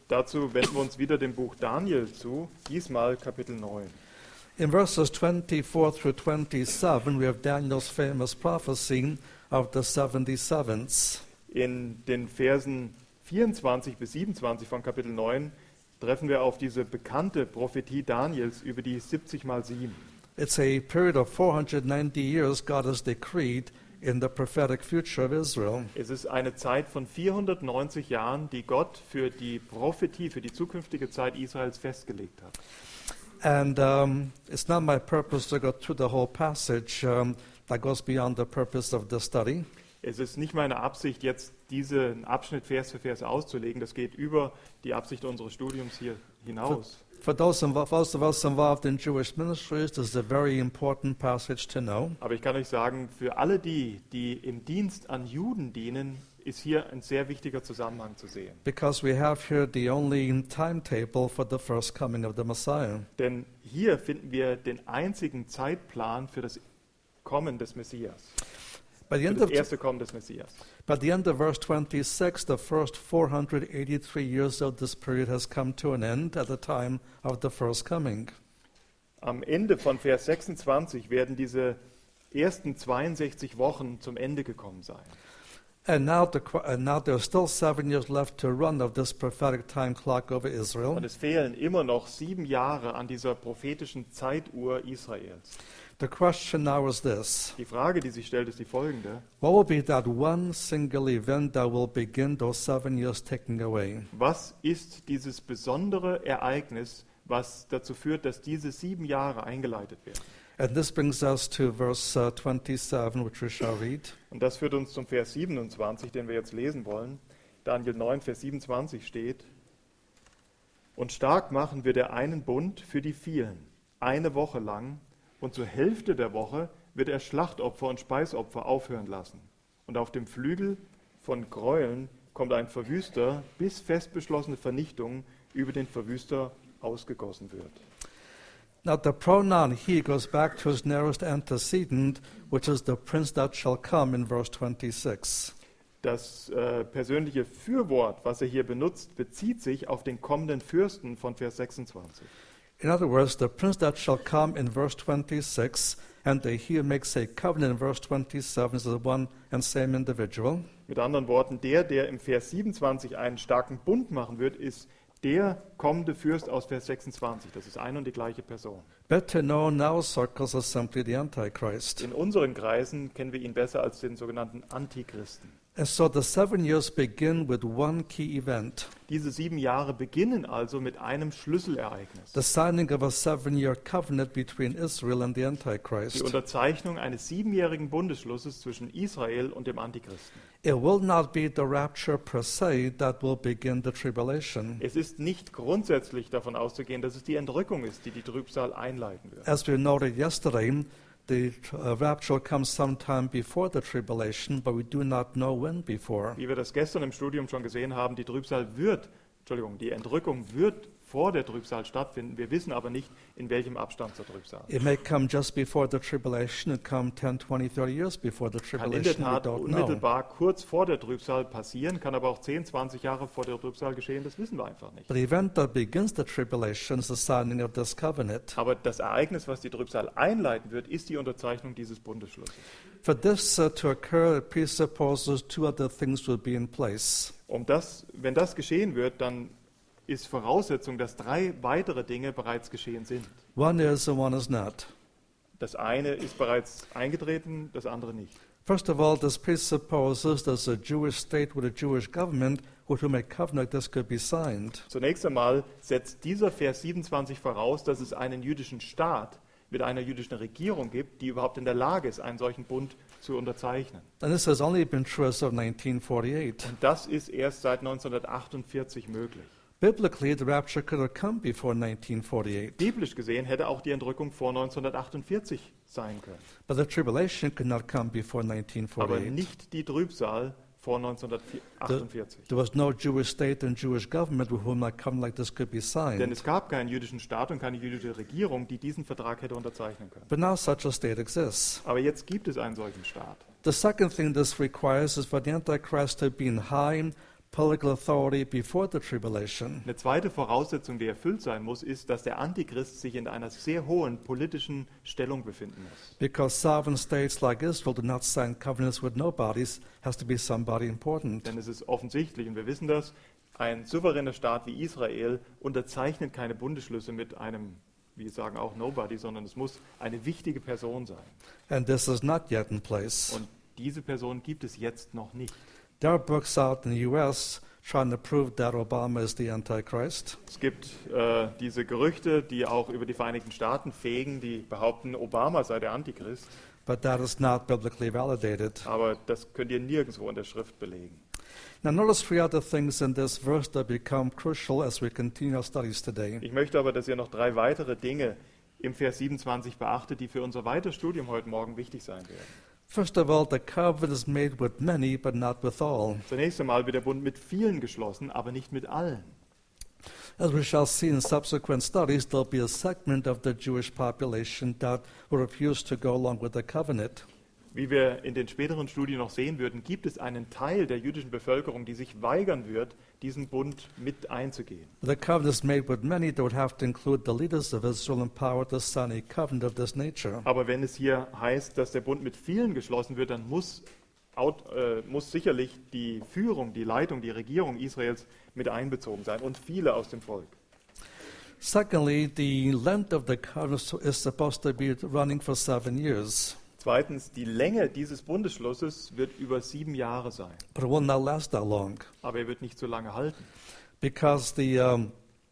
dazu wenden wir uns wieder dem Buch Daniel zu, diesmal Kapitel neun. In verses twenty-four through twenty-seven, we have Daniel's famous prophecy of the seventy sevens. In den Versen vierundzwanzig bis siebenundzwanzig von Kapitel neun treffen wir auf diese bekannte Prophetie Daniels über die siebzig mal sieben. It's a period of four hundred ninety years God has decreed in the prophetic future of Israel. Es ist eine Zeit von vierhundertneunzig Jahren, die Gott für die Prophetie, für die zukünftige Zeit Israels festgelegt hat. And um, it's not my purpose to go through the whole passage. Um, that goes beyond the purpose of the study. Es ist nicht meine Absicht, jetzt diesen Abschnitt Vers für Vers auszulegen. Das geht über die Absicht unseres Studiums hier hinaus. For those, involved, those of us involved in Jewish ministries, this is a very important passage to know. Aber ich kann euch sagen, für alle die, die im Dienst an Juden dienen, ist hier ein sehr wichtiger Zusammenhang zu sehen. Because we have here the only timetable for the first coming of the Messiah. Denn hier finden wir den einzigen Zeitplan für das Kommen des Messias. By the Für end das of erste Kommen des Messias. by the end of verse twenty-six, the first four hundred eighty-three years of this period has come to an end at the time of the first coming. Am Ende von Vers sechsundzwanzig werden diese ersten zweiundsechzig Wochen zum Ende gekommen sein. And now, the, qu- and now there's still seven years left to run of this prophetic time clock over Israel. Und es fehlen immer noch sieben Jahre an dieser prophetischen Zeituhr Israels. The question now is this: Die Frage, die sich stellt, ist die folgende. what will be that one single event that will begin those seven years taking away? Was ist dieses besondere Ereignis, was dazu führt, dass diese sieben Jahre eingeleitet werden? And this brings us to verse uh, twenty-seven, which we shall read. Und das führt uns zum Vers siebenundzwanzig, den wir jetzt lesen wollen. Daniel neun, Vers siebenundzwanzig steht: Und stark machen wir der einen Bund für die vielen, eine Woche lang, und zur Hälfte der Woche wird er Schlachtopfer und Speisopfer aufhören lassen. Und auf dem Flügel von Gräueln kommt ein Verwüster, bis fest beschlossene Vernichtung über den Verwüster ausgegossen wird. Now the pronoun he goes back to his nearest antecedent, which is the prince that shall come in verse twenty-six. Das äh, persönliche Fürwort, was er hier benutzt, bezieht sich auf den kommenden Fürsten von Vers sechsundzwanzig. In other words, the prince that shall come in verse twenty-six and the he who makes a covenant in verse twenty-seven is the one and same individual. Mit anderen Worten, der, der im Vers siebenundzwanzig einen starken Bund machen wird, ist der kommende Fürst aus Vers sechsundzwanzig. Das ist eine und die gleiche Person. Better known in our circles as simply the Antichrist. In unseren Kreisen kennen wir ihn besser als den sogenannten Antichristen. And so the seven years begin with one key event, Diese sieben Jahre beginnen also mit einem Schlüsselereignis. the signing of a seven-year covenant between Israel and the Die Antichrist. Unterzeichnung eines siebenjährigen Bundesschlusses zwischen Israel und dem Antichristen. It will not be the rapture per se that will begin the tribulation. Es ist nicht grundsätzlich davon auszugehen, dass es die Entrückung ist, die die Trübsal einleiten wird. As we noted yesterday, the uh, rapture comes sometime before the tribulation, but we do not know when before. Wie wir das gestern im Studium schon gesehen haben, die Trübsal wird, Entschuldigung, die Entrückung wird vor der Trübsal stattfinden. Wir wissen aber nicht, in welchem Abstand zur Trübsal. It may come just before the tribulation and come ten, twenty, thirty years before the Kann in der tribulation. We Tat don't know. unmittelbar kurz vor der Trübsal passieren, kann aber auch zehn, zwanzig Jahre vor der Trübsal geschehen, das wissen wir einfach nicht. But the event that begins the tribulation is the signing of this covenant. Aber das Ereignis, was die Trübsal einleiten wird, ist die Unterzeichnung dieses Bundesschlusses. For this uh, to occur, it presupposes two other things will be in place. Um das, wenn das geschehen wird, dann ist Voraussetzung, dass drei weitere Dinge bereits geschehen sind. One is and one is not. Das eine ist bereits eingetreten, das andere nicht. First of all, this presupposes there's a Jewish state with a Jewish government with whom a covenant this could be signed. Zunächst einmal setzt dieser Vers siebenundzwanzig voraus, dass es einen jüdischen Staat mit einer jüdischen Regierung gibt, die überhaupt in der Lage ist, einen solchen Bund zu unterzeichnen. And this has only been true as of nineteen forty-eight. Und das ist erst seit neunzehnhundertachtundvierzig möglich. Biblically, the rapture could have come before nineteen forty-eight, Biblisch gesehen hätte auch die Entrückung vor neunzehnhundertachtundvierzig sein können. but the tribulation could not come before nineteen Aber forty-eight. nicht die Trübsal vor neunzehnhundertachtundvierzig. There was no Jewish state and Jewish government with whom a covenant like this could be Denn signed. es gab keinen jüdischen Staat und keine jüdische Regierung, die diesen Vertrag hätte unterzeichnen können. But now such a state exists. Aber jetzt gibt es einen solchen Staat. The second thing this requires is for the Antichrist to be in high political authority before the tribulation. Eine zweite Voraussetzung, die erfüllt sein muss, ist, dass der Antichrist sich in einer sehr hohen politischen Stellung befinden muss. Because sovereign states like Israel do not sign covenants with nobodies, has to be somebody important. Denn es ist offensichtlich, und wir wissen das, ein souveräner Staat wie Israel unterzeichnet keine Bundesschlüsse mit einem, wir sagen auch Nobody, sondern es muss eine wichtige Person sein. And this is not yet in place. Und diese Person gibt es jetzt noch nicht. There are books out in the U S trying to prove that Obama is the Antichrist. Es gibt äh, diese Gerüchte, die auch über die Vereinigten Staaten fegen, die behaupten, Obama sei der Antichrist. But that is not biblically validated. Aber das könnt ihr nirgendwo in der Schrift belegen. Now notice three other things in this verse that become crucial as we continue our studies today. Ich möchte aber, dass ihr noch drei weitere Dinge im Vers siebenundzwanzig beachtet, die für unser weiteres Studium heute Morgen wichtig sein werden. First of all, the covenant is made with many, but not with all. Zunächst einmal wird der Bund mit vielen geschlossen, aber nicht mit allen. As we shall see in subsequent studies, there'll be a segment of the Jewish population that will refuse to go along with the covenant. Wie wir in den späteren Studien noch sehen würden, gibt es einen Teil der jüdischen Bevölkerung, die sich weigern wird, diesen Bund mit einzugehen. The covenant is made with many that would have to include the leaders of Israel empowered to sign a covenant of this nature. Aber wenn es hier heißt, dass der Bund mit vielen geschlossen wird, dann muss, out, äh, muss sicherlich die Führung, die Leitung, die Regierung Israels mit einbezogen sein und viele aus dem Volk. Secondly, the length of the covenant is supposed to be running for seven years. Zweitens, die Länge dieses Bundesschlusses wird über sieben Jahre sein. But it will not last that long Aber er wird nicht so lange halten. because the um,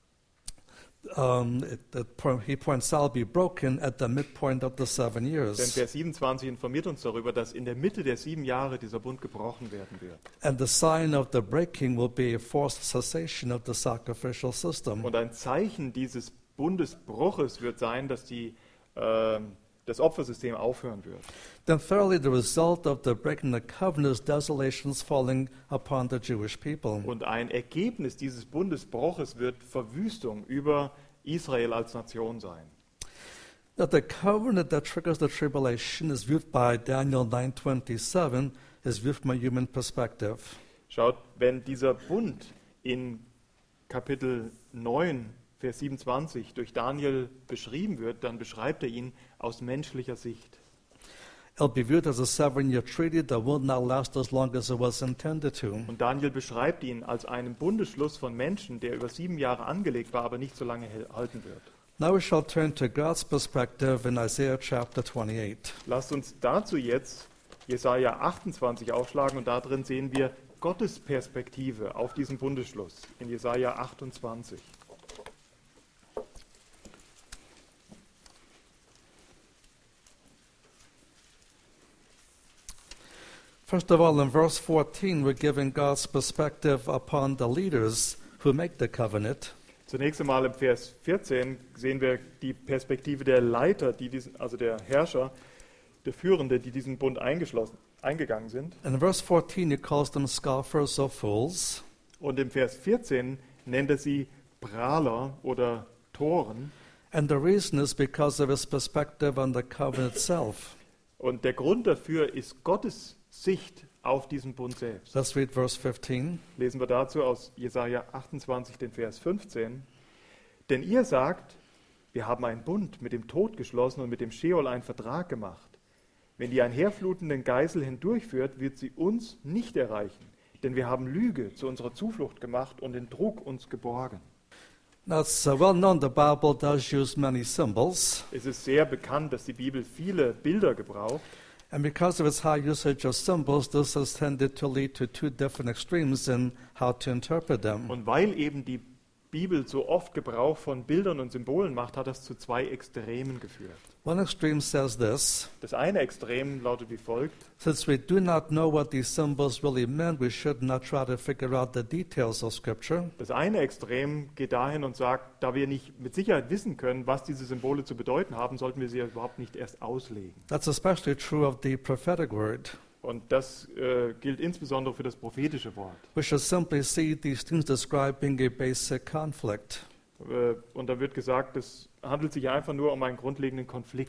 um, it, it, point- he points out will be broken at the midpoint of the seven Denn years. Vers siebenundzwanzig informiert uns darüber, dass in der Mitte der sieben Jahre dieser Bund gebrochen werden wird. And the sign of the breaking will be a forced cessation of the sacrificial system. Und ein Zeichen dieses Bundesbruches wird sein, dass die, ähm, das Opfersystem aufhören wird. Then thirdly, the result of the breaking the covenant is desolations falling upon the Jewish people. Und ein Ergebnis dieses Bundesbruches wird Verwüstung über Israel als Nation sein. That the covenant that triggers the tribulation is viewed by Daniel nine twenty-seven is viewed from a human perspective. Schaut, wenn dieser Bund in Kapitel neun, Vers siebenundzwanzig durch Daniel beschrieben wird, dann beschreibt er ihn aus menschlicher Sicht. It'll be viewed as a seven-year treaty that will not last as long as it was intended to. Und Daniel beschreibt ihn als einen Bundesschluss von Menschen, der über sieben Jahre angelegt war, aber nicht so lange hel- halten wird. Now we shall turn to God's perspective in Isaiah chapter twenty-eight. Lasst uns dazu jetzt Jesaja achtundzwanzig aufschlagen und da drin sehen wir Gottes Perspektive auf diesen Bundesschluss in Jesaja achtundzwanzig. First of all, in verse fourteen, we're given God's perspective upon the leaders who make the covenant. Zunächst einmal im Vers vierzehn sehen wir die Perspektive der Leiter, die diesen, also der Herrscher, der Führende, die diesen Bund eingeschlossen, eingegangen sind. In verse fourteen, he calls them scoffers or fools. Und im Vers vierzehn nennt er sie Prahler oder Toren. And the reason is because of his perspective on the covenant itself. Und der Grund dafür ist Gottes Sicht auf diesen Bund selbst. Let's read verse fifteen. Lesen wir dazu aus Jesaja achtundzwanzig, den Vers fünfzehn. Denn ihr sagt, wir haben einen Bund mit dem Tod geschlossen und mit dem Scheol einen Vertrag gemacht. Wenn die einherflutenden Geißel hindurchführt, wird sie uns nicht erreichen. Denn wir haben Lüge zu unserer Zuflucht gemacht und den Trug uns geborgen. Now it's uh, well known the Bible does use many symbols. Es ist sehr bekannt, dass die Bibel viele Bilder gebraucht. And because of its high usage of symbols, this has tended to lead to two different extremes in how to interpret them. Und weil eben die Bibel so oft Gebrauch von Bildern und Symbolen macht, hat das zu zwei Extremen geführt. One extreme says this: Das eine Extrem lautet wie folgt: since we do not know what these symbols really meant, we should not try to figure out the details of Scripture. Das eine Extrem geht dahin und sagt, da wir nicht mit Sicherheit wissen können, was diese Symbole zu bedeuten haben, sollten wir sie ja überhaupt nicht erst auslegen. That's especially true of the prophetic word. Und das äh, gilt insbesondere für das prophetische Wort. We should simply see these things describing a basic conflict. Äh, und da wird gesagt, es handelt sich einfach nur um einen grundlegenden Konflikt.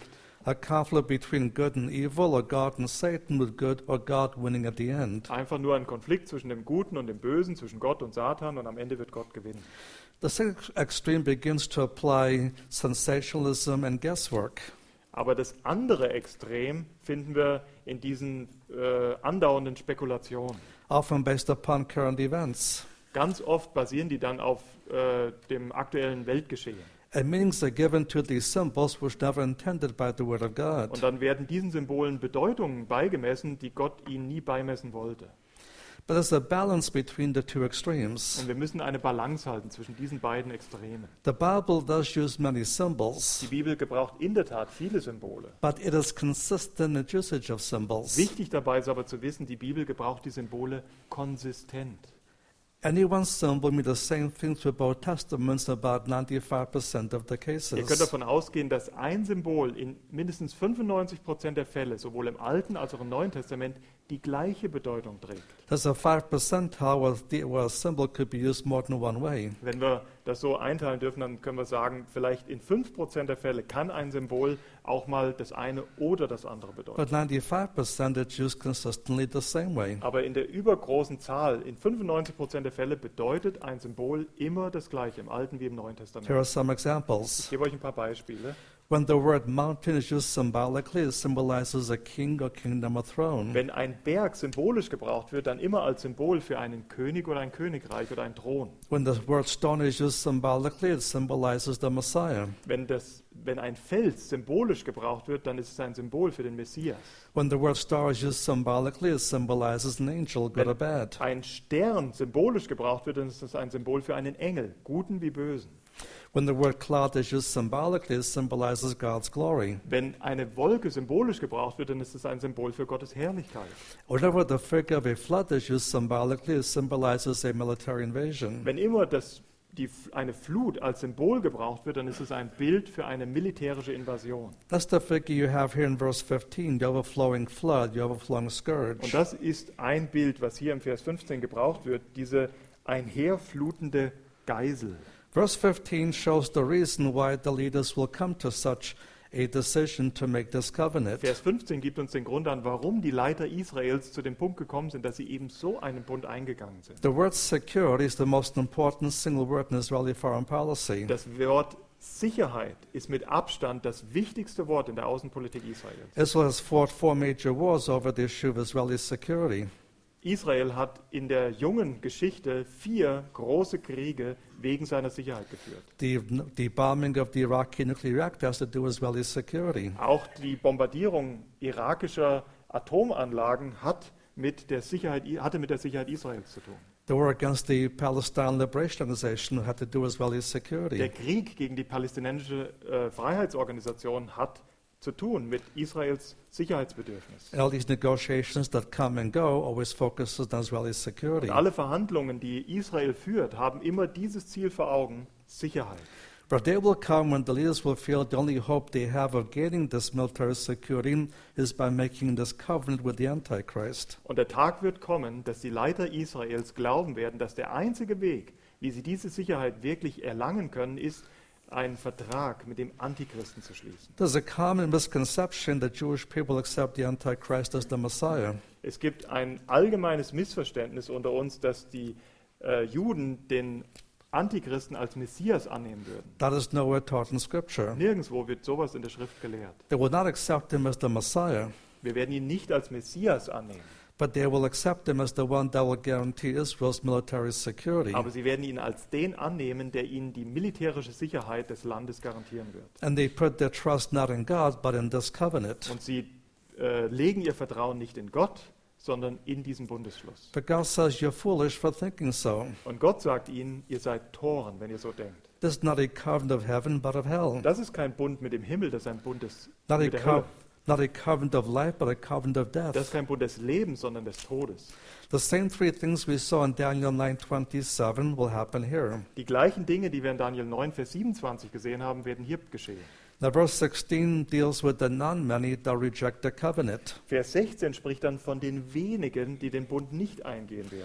A conflict between good and evil, or God and Satan, with good or God winning at the end. Einfach nur ein Konflikt zwischen dem Guten und dem Bösen, zwischen Gott und Satan, und am Ende wird Gott gewinnen. The second extreme begins to apply sensationalism and guesswork. Aber das andere Extrem finden wir in diesen äh, andauernden Spekulationen. Often based upon current events. Ganz oft basieren die dann auf äh, dem aktuellen Weltgeschehen. And meanings are given to these symbols which never intended by the Word of Und God. dann werden diesen Symbolen Bedeutungen beigemessen, die Gott ihnen nie beimessen wollte. But there's a balance between the two extremes. Und wir müssen eine Balance halten zwischen diesen beiden Extremen. The Bible does use many Die symbols, Bibel gebraucht in der Tat viele Symbole. but it is consistent in its usage of symbols. Wichtig dabei ist aber zu wissen, die Bibel gebraucht die Symbole konsistent. Any one symbol means the same thing through both testaments about ninety-five percent of the Ihr könnt cases. davon ausgehen, dass ein Symbol in mindestens fünfundneunzig Prozent der Fälle, sowohl im Alten als auch im Neuen Testament, die gleiche Bedeutung trägt. There's a five percentile where the- where a symbol could be used more than one way. Wenn wir das so einteilen dürfen, dann können wir sagen, vielleicht in fünf Prozent der Fälle kann ein Symbol auch mal das eine oder das andere bedeuten. But ninety-five percent it's used consistently the same way. Aber in der übergroßen Zahl, in fünfundneunzig Prozent der Fälle, bedeutet ein Symbol immer das Gleiche, im Alten wie im Neuen Testament. Here are some Ich examples. gebe euch ein paar Beispiele. When the word mountain is used symbolically, it symbolizes a king or kingdom or throne. Wenn ein Berg symbolisch gebraucht wird, dann immer als Symbol für einen König oder ein Königreich oder einen Thron. When the word stone is used symbolically, it symbolizes the Messiah. Wenn, das, wenn ein Fels symbolisch gebraucht wird, dann ist es ein Symbol für den Messias. When the word star is used symbolically, it symbolizes an angel, good Wenn or bad. ein Stern symbolisch gebraucht wird, dann ist es ein Symbol für einen Engel, guten wie bösen. When the word cloud is used symbolically, it symbolizes God's glory. Wenn eine Wolke symbolisch gebraucht wird, dann ist es ein Symbol für Gottes Herrlichkeit. Whenever the figure of a flood is used symbolically, it symbolizes a military invasion. Wenn immer das, die, eine Flut als Symbol gebraucht wird, dann ist es ein Bild für eine militärische Invasion. That's the figure you have here in verse fifteen, the overflowing flood, the overflowing Und scourge. das ist ein Bild, was hier im Vers fünfzehn gebraucht wird, diese einherflutende Geisel. Verse fifteen shows the reason why the leaders will come to such a decision to make this covenant. Vers fünfzehn gibt uns den Grund an, warum die Leiter Israels zu dem Punkt gekommen sind, dass sie eben so einen Bund eingegangen sind. The word security is the most important single word in Israeli foreign policy. Das Wort Sicherheit ist mit Abstand das wichtigste Wort in der Außenpolitik Israels. Israel has fought four major wars over the issue of Israeli security. Israel hat in der jungen Geschichte vier große Kriege wegen seiner Sicherheit geführt. The, the bombing of the Iraqi nuclear reactor has to do with Israeli security. Auch die Bombardierung irakischer Atomanlagen hat mit der Sicherheit, hatte mit der Sicherheit Israels zu tun. The war against the Palestine Liberation Organization had to do with Israeli Der security. Krieg gegen die palästinensische äh, Freiheitsorganisation hat zu tun mit Israels Sicherheitsbedürfnis. All these negotiations that come and go always focuses on Israeli Und security. alle Verhandlungen, die Israel führt, haben immer dieses Ziel vor Augen: Sicherheit. But they will come when the leaders will feel the only hope they have of gaining this military security is by making this covenant with the Antichrist. Und der Tag wird kommen, dass die Leiter Israels glauben werden, dass der einzige Weg, wie sie diese Sicherheit wirklich erlangen können, ist, einen Vertrag mit dem Antichristen zu schließen. There's a common misconception that Jewish people accept the Antichrist as the Messiah. Es gibt ein allgemeines Missverständnis unter uns, dass die äh, Juden den Antichristen als Messias annehmen würden. That is nowhere taught in Scripture. Nirgendwo wird sowas in der Schrift gelehrt. They will not accept him as the Messiah, Wir werden ihn nicht als Messias annehmen, but they will accept him as the one that will guarantee Israel's military security. aber sie werden ihn als den annehmen, der ihnen die militärische Sicherheit des Landes garantieren wird. And they put their trust not in God, but in this covenant. Und sie äh, legen ihr Vertrauen nicht in Gott, sondern in diesen Bundesschluss. But God says you're foolish for thinking so. Und Gott sagt ihnen, ihr seid Toren, wenn ihr so denkt. This is not a covenant of heaven, but of hell. Das ist kein Bund mit dem Himmel, das ist ein Bund des, Not a, mit der co- Hölle. not a covenant of life, but a covenant of Das ist death. kein Bund des Lebens, sondern des Todes. The same three things we saw in Daniel nine twenty-seven will happen here. Die gleichen Dinge, die wir in Daniel neun, Vers siebenundzwanzig gesehen haben, werden hier geschehen. Now, verse sixteen deals with the non-many that reject the covenant. Vers sechzehn spricht dann von den wenigen, die den Bund nicht eingehen werden.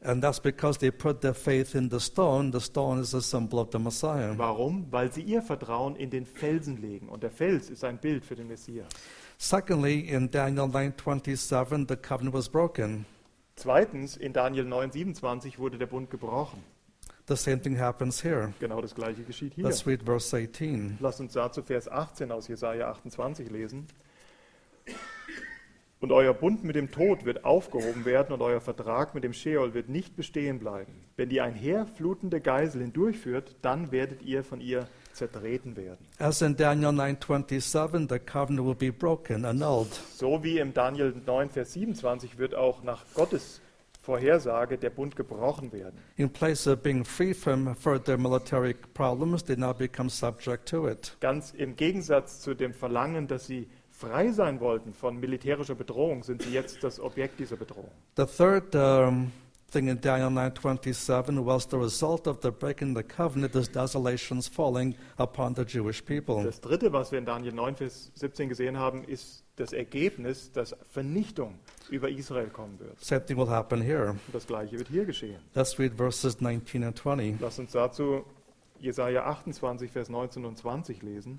And that's because they put their faith in the stone. The stone is a symbol of the Messiah. Warum? Weil sie ihr Vertrauen in den Felsen legen. Und der Fels ist ein Bild für den Messias. Secondly, in Daniel nine twenty-seven, the covenant was broken. Zweitens, in Daniel neun siebenundzwanzig wurde der Bund gebrochen. The same thing happens here. Genau das Gleiche geschieht hier. Let's read verse eighteen. Lasst uns dazu Vers achtzehn aus Jesaja achtundzwanzig lesen. Und euer Bund mit dem Tod wird aufgehoben werden und euer Vertrag mit dem Scheol wird nicht bestehen bleiben. Wenn die einherflutende Geisel hindurchführt, dann werdet ihr von ihr zertreten werden. As in Daniel nine twenty-seven, the covenant will be broken, annulled. So wie im Daniel neun, Vers siebenundzwanzig wird auch nach Gottes Vorhersage der Bund gebrochen werden. In place of being free from further military problems, they now become subject to it. Ganz im Gegensatz zu dem Verlangen, dass sie frei sein wollten von militärischer Bedrohung, sind sie jetzt das Objekt dieser Bedrohung. The third um, thing in Daniel nine twenty-seven was the result of the breaking the covenant is desolations falling upon the Jewish people. Das dritte, was wir in Daniel neun, Vers siebzehn gesehen haben, ist das Ergebnis, dass Vernichtung über Israel kommen wird. Same thing will happen here. Und das Gleiche wird hier geschehen. Let's read verses nineteen and twenty. Lass uns dazu Jesaja achtundzwanzig, Vers neunzehn und zwanzig lesen.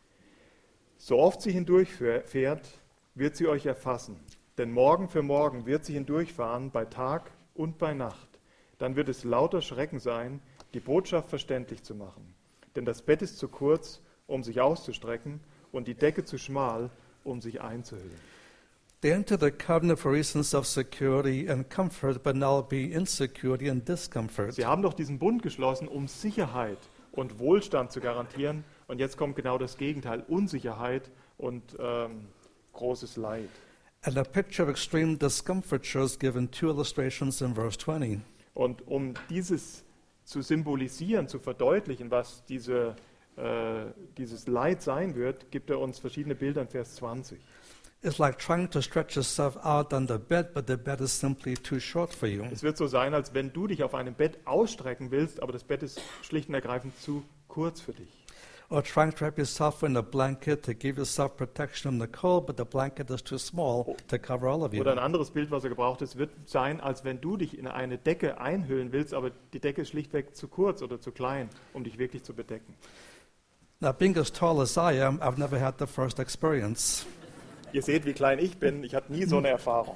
So oft sie hindurchfährt, wird sie euch erfassen. Denn Morgen für Morgen wird sie hindurchfahren, bei Tag und bei Nacht. Dann wird es lauter Schrecken sein, die Botschaft verständlich zu machen. Denn das Bett ist zu kurz, um sich auszustrecken, und die Decke zu schmal, um sich einzuhüllen. They enter the covenant for reasons of security and comfort, but now be insecurity and discomfort. Sie haben doch diesen Bund geschlossen, um Sicherheit und Wohlstand zu garantieren. Und jetzt kommt genau das Gegenteil, Unsicherheit und ähm, großes Leid. And a picture of extreme discomfort shows given two illustrations in verse twenty. Und um dieses zu symbolisieren, zu verdeutlichen, was diese, äh, dieses Leid sein wird, gibt er uns verschiedene Bilder in Vers zwanzig. It's like trying to stretch yourself out on the bed, but the bed is simply too short for you. Es wird so sein, als wenn du dich auf einem Bett ausstrecken willst, aber das Bett ist schlicht und ergreifend zu kurz für dich. Or trying to wrap yourself in a blanket to give yourself protection from the cold, but the blanket is too small to cover all of you. Oder ein anderes Bild, was er gebraucht ist, wird sein, als wenn du dich in eine Decke einhüllen willst, aber die Decke ist schlichtweg zu kurz oder zu klein, um dich wirklich zu bedecken. Now, being as tall as I am, I've never had the first experience. Ihr seht, wie klein ich bin. Ich hatte nie so eine Erfahrung.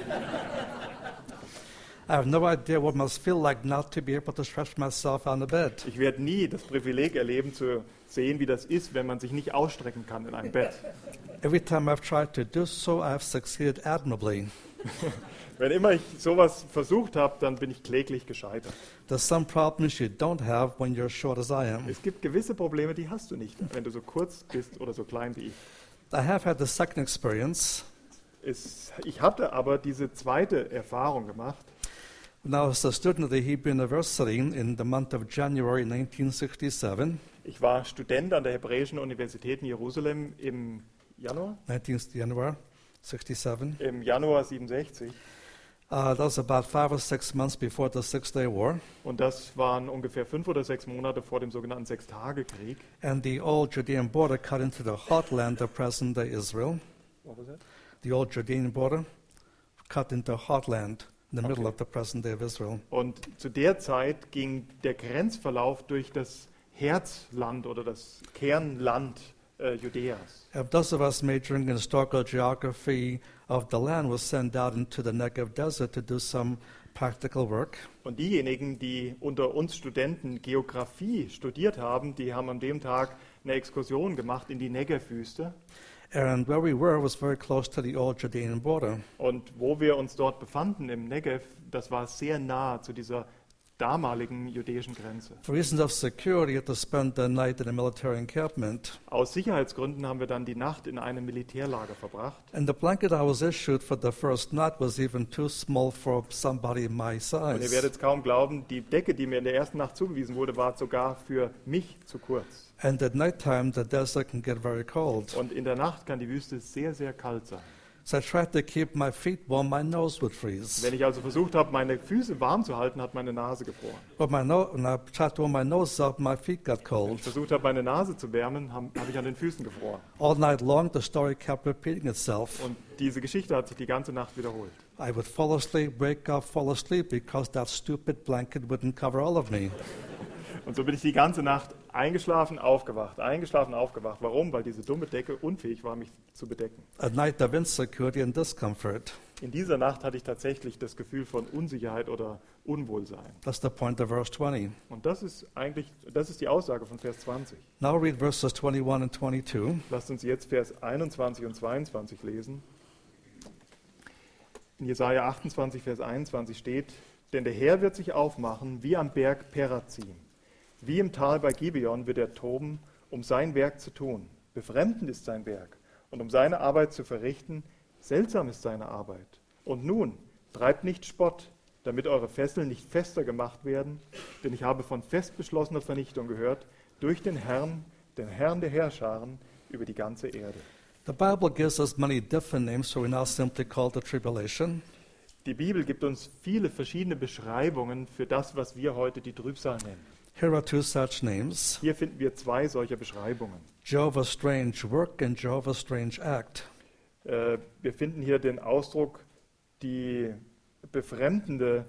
I have no idea what it must feel like not to be able to stretch myself on the bed. Ich werde nie das Privileg erleben, zu sehen, wie das ist, wenn man sich nicht ausstrecken kann in einem Bett. Every time I've tried to do so, I've succeeded admirably. Wenn immer ich sowas versucht habe, dann bin ich kläglich gescheitert. There's some problems you don't have when you're as short as I am. Es gibt gewisse Probleme, die hast du nicht, wenn du so kurz bist oder so klein wie ich. I have had the second experience. Es, ich hatte aber diese zweite Erfahrung gemacht. When I was a student at the Hebrew University in the month of January nineteen sixty-seven. Ich war Student an der Hebräischen Universität in Jerusalem im Januar, nineteenth January sixty-seven. im Januar siebenundsechzig. Uh, that was about five or six months before the Six-Day War. Und das waren ungefähr fünf oder sechs Monate vor dem sogenannten Sechstagekrieg. And the old Judean border cut into the heartland of present-day Israel. What was that? The old Judean border cut into heartland in the Okay. middle of the present day of Israel. Und zu der Zeit ging der Grenzverlauf durch das Herzland oder das Kernland äh, Judäas. And those of us majoring in historical geography of the land was sent out into the Negev desert to do some practical work. Und diejenigen, die unter uns Studenten Geografie studiert haben, die haben an dem Tag eine Exkursion gemacht in die Negev-Wüste. And where we were was very close to the old Judean border. Und wo wir uns dort befanden, im Negev, das war sehr nah zu dieser damaligen jüdischen Grenze. For reasons of security, you had to spend the night in a military encampment. Aus Sicherheitsgründen haben wir dann die Nacht in einem Militärlager verbracht. And the blanket I was issued for the first night was even too small for somebody my Und ihr size. werdet es kaum glauben, die Decke, die mir in der ersten Nacht zugewiesen wurde, war sogar für mich zu kurz. And at nighttime, the desert can get very cold. Und in der Nacht kann die Wüste sehr, sehr kalt sein. So I tried to keep my feet warm, my nose would freeze. Wenn ich also versucht habe, meine Füße warm zu halten, hat meine Nase gefroren. But my no- when I tried to warm my nose up, my feet got Wenn cold. ich versucht habe, meine Nase zu wärmen, habe hab ich an den Füßen gefroren. All night long, the story kept repeating itself. Und diese Geschichte hat sich die ganze Nacht wiederholt. I would fall asleep, wake up, fall asleep because that stupid blanket wouldn't cover all of me. Und so bin ich die ganze Nacht eingeschlafen, aufgewacht, eingeschlafen, aufgewacht. Warum? Weil diese dumme Decke unfähig war, mich zu bedecken. A night of insecurity and discomfort. In dieser Nacht hatte ich tatsächlich das Gefühl von Unsicherheit oder Unwohlsein. That's the point of verse twenty. Und das ist eigentlich, das ist die Aussage von Vers zwanzig. Now read verses twenty-one and twenty-two. Lasst uns jetzt Vers einundzwanzig und zweiundzwanzig lesen. In Jesaja achtundzwanzig, Vers einundzwanzig steht: Denn der Herr wird sich aufmachen wie am Berg Perazim. Wie im Tal bei Gibeon wird er toben, um sein Werk zu tun. Befremdend ist sein Werk. Und um seine Arbeit zu verrichten, seltsam ist seine Arbeit. Und nun, treibt nicht Spott, damit eure Fesseln nicht fester gemacht werden, denn ich habe von fest beschlossener Vernichtung gehört, durch den Herrn, den Herrn der Herrscharen, über die ganze Erde. The Bible gives us many different names, so we now simply call the tribulation. Die Bibel gibt uns viele verschiedene Beschreibungen für das, was wir heute die Trübsal nennen. Here are two such names: Hier finden wir zwei solcher Beschreibungen. Jehovah's strange work and Jehovah's strange act. Äh, wir finden hier den Ausdruck die befremdende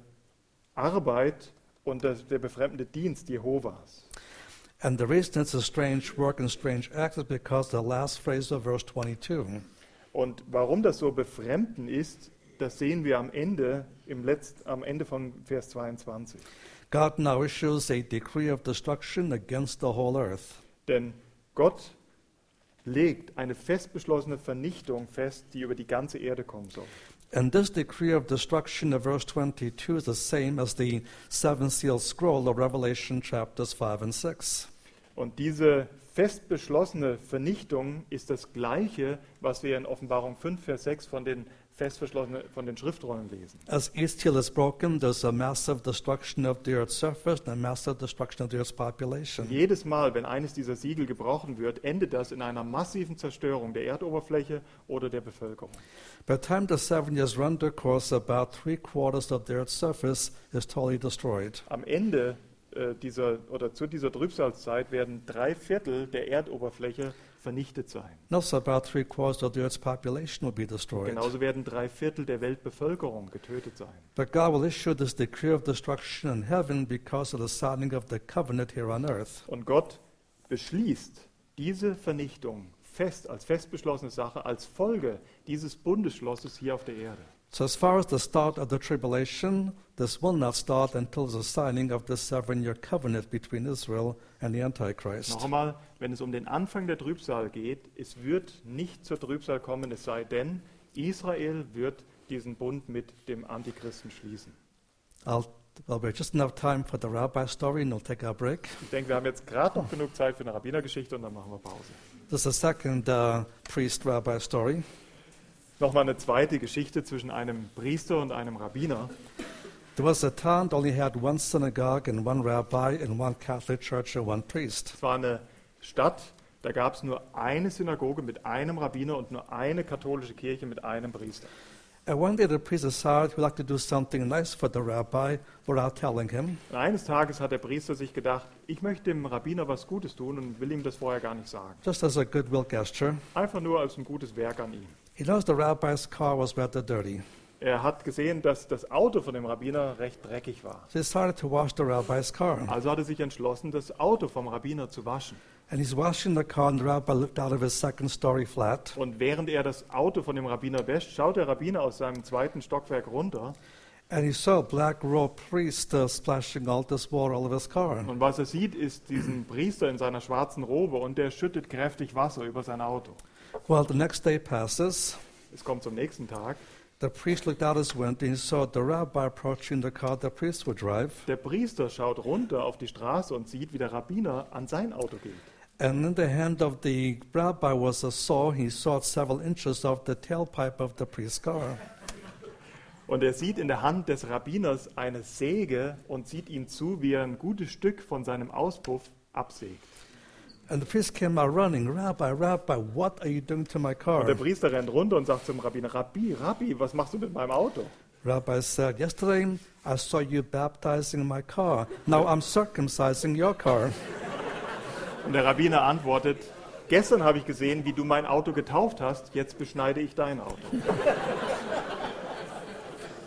Arbeit und das, der befremdende Dienst Jehovas. And the reason it's a strange work and strange act is because the last phrase of verse twenty-two. Und warum das so befremdend ist, das sehen wir am Ende, im Letzt, am Ende von Vers zweiundzwanzig. God now issues a decree of destruction against the whole earth. Denn Gott legt eine fest beschlossene Vernichtung fest, die über die ganze Erde kommen soll. And this decree of destruction of verse twenty-two is the same as the seven-sealed scroll of Revelation chapters five and six. Und diese fest beschlossene Vernichtung ist das Gleiche, was wir in Offenbarung fünf, Vers sechs von den fest verschlossenen, von den Schriftrollen lesen. As each seal is broken, there's a massive destruction of the earth's surface and a massive destruction of the earth's population. Jedes Mal, wenn eines dieser Siegel gebrochen wird, endet das in einer massiven Zerstörung der Erdoberfläche oder der Bevölkerung. By the time the seven years run their course, about three quarters of the earth's surface is totally destroyed. Am Ende äh, dieser oder zu dieser Trübsalzeit werden drei Viertel der Erdoberfläche vernichtet sein. And also about three quarters of the earth's population will be destroyed. Genauso werden drei Viertel der Weltbevölkerung getötet sein. But God will issue this decree of destruction in heaven because of the signing of the covenant here on earth. Und Gott beschließt diese Vernichtung fest, als fest beschlossene Sache, als Folge dieses Bundesschlosses hier auf der Erde. So as far as the start of the tribulation, this will not start until the signing of the seven-year covenant between Israel and the Antichrist. Noch einmal, wenn es um den Anfang der Trübsal geht, es wird nicht zur Trübsal kommen, es sei denn, Israel wird diesen Bund mit dem Antichristen schließen. I'll, there'll be just enough time for the rabbi story and we'll take our break. Ich denke, wir haben jetzt gerade noch genug Zeit für eine Rabbinergeschichte und dann machen wir Pause. This is the second uh, priest-rabbi story. Nochmal eine zweite Geschichte zwischen einem Priester und einem Rabbiner. There was a town that only had one synagogue and one rabbi and one Catholic church and one priest. Es war eine Stadt, da gab es nur eine Synagoge mit einem Rabbiner und nur eine katholische Kirche mit einem Priester. And one day the priest decided he'd like to do something nice for the rabbi without telling him. Und eines Tages hat der Priester sich gedacht, ich möchte dem Rabbiner was Gutes tun und will ihm das vorher gar nicht sagen. Just as a goodwill gesture. Einfach nur als ein gutes Werk an ihn. He noticed the rabbi's car was rather dirty. Er hat gesehen, dass das Auto von dem Rabbiner recht dreckig war. So he decided to wash the rabbi's car. Also hat er sich entschlossen, das Auto vom Rabbiner zu waschen. And he's washing the car and the rabbi looked out of his second story flat. Und während er das Auto von dem Rabbiner wäscht, schaut der Rabbiner aus seinem zweiten Stockwerk runter. And he saw a black-robed priest uh, splashing all this water all over his car. Und was er sieht, ist diesen Priester in seiner schwarzen Robe und der schüttet kräftig Wasser über sein Auto. Well, the next day passes. Es kommt zum nächsten Tag. The priest looked out his window and he saw the rabbi approaching the car the priest would drive. Der Priester schaut runter auf die Straße und sieht, wie der Rabbiner an sein Auto geht. And in the hand of the rabbi was a saw. He sawed several inches off the tailpipe of the priest's car. Und er sieht in der Hand des Rabbiners eine Säge und sieht ihm zu, wie er ein gutes Stück von seinem Auspuff absägt. And the priest came out running, Rabbi, Rabbi, what are you doing to my Und car? der Priester rennt runter und sagt zum Rabbiner, Rabbi, Rabbi, was machst du mit meinem Auto? Rabbi said, yesterday I saw you baptizing my car. Now I'm circumcising your car. Und der Rabbiner antwortet, gestern habe ich gesehen, wie du mein Auto getauft hast, jetzt beschneide ich dein Auto.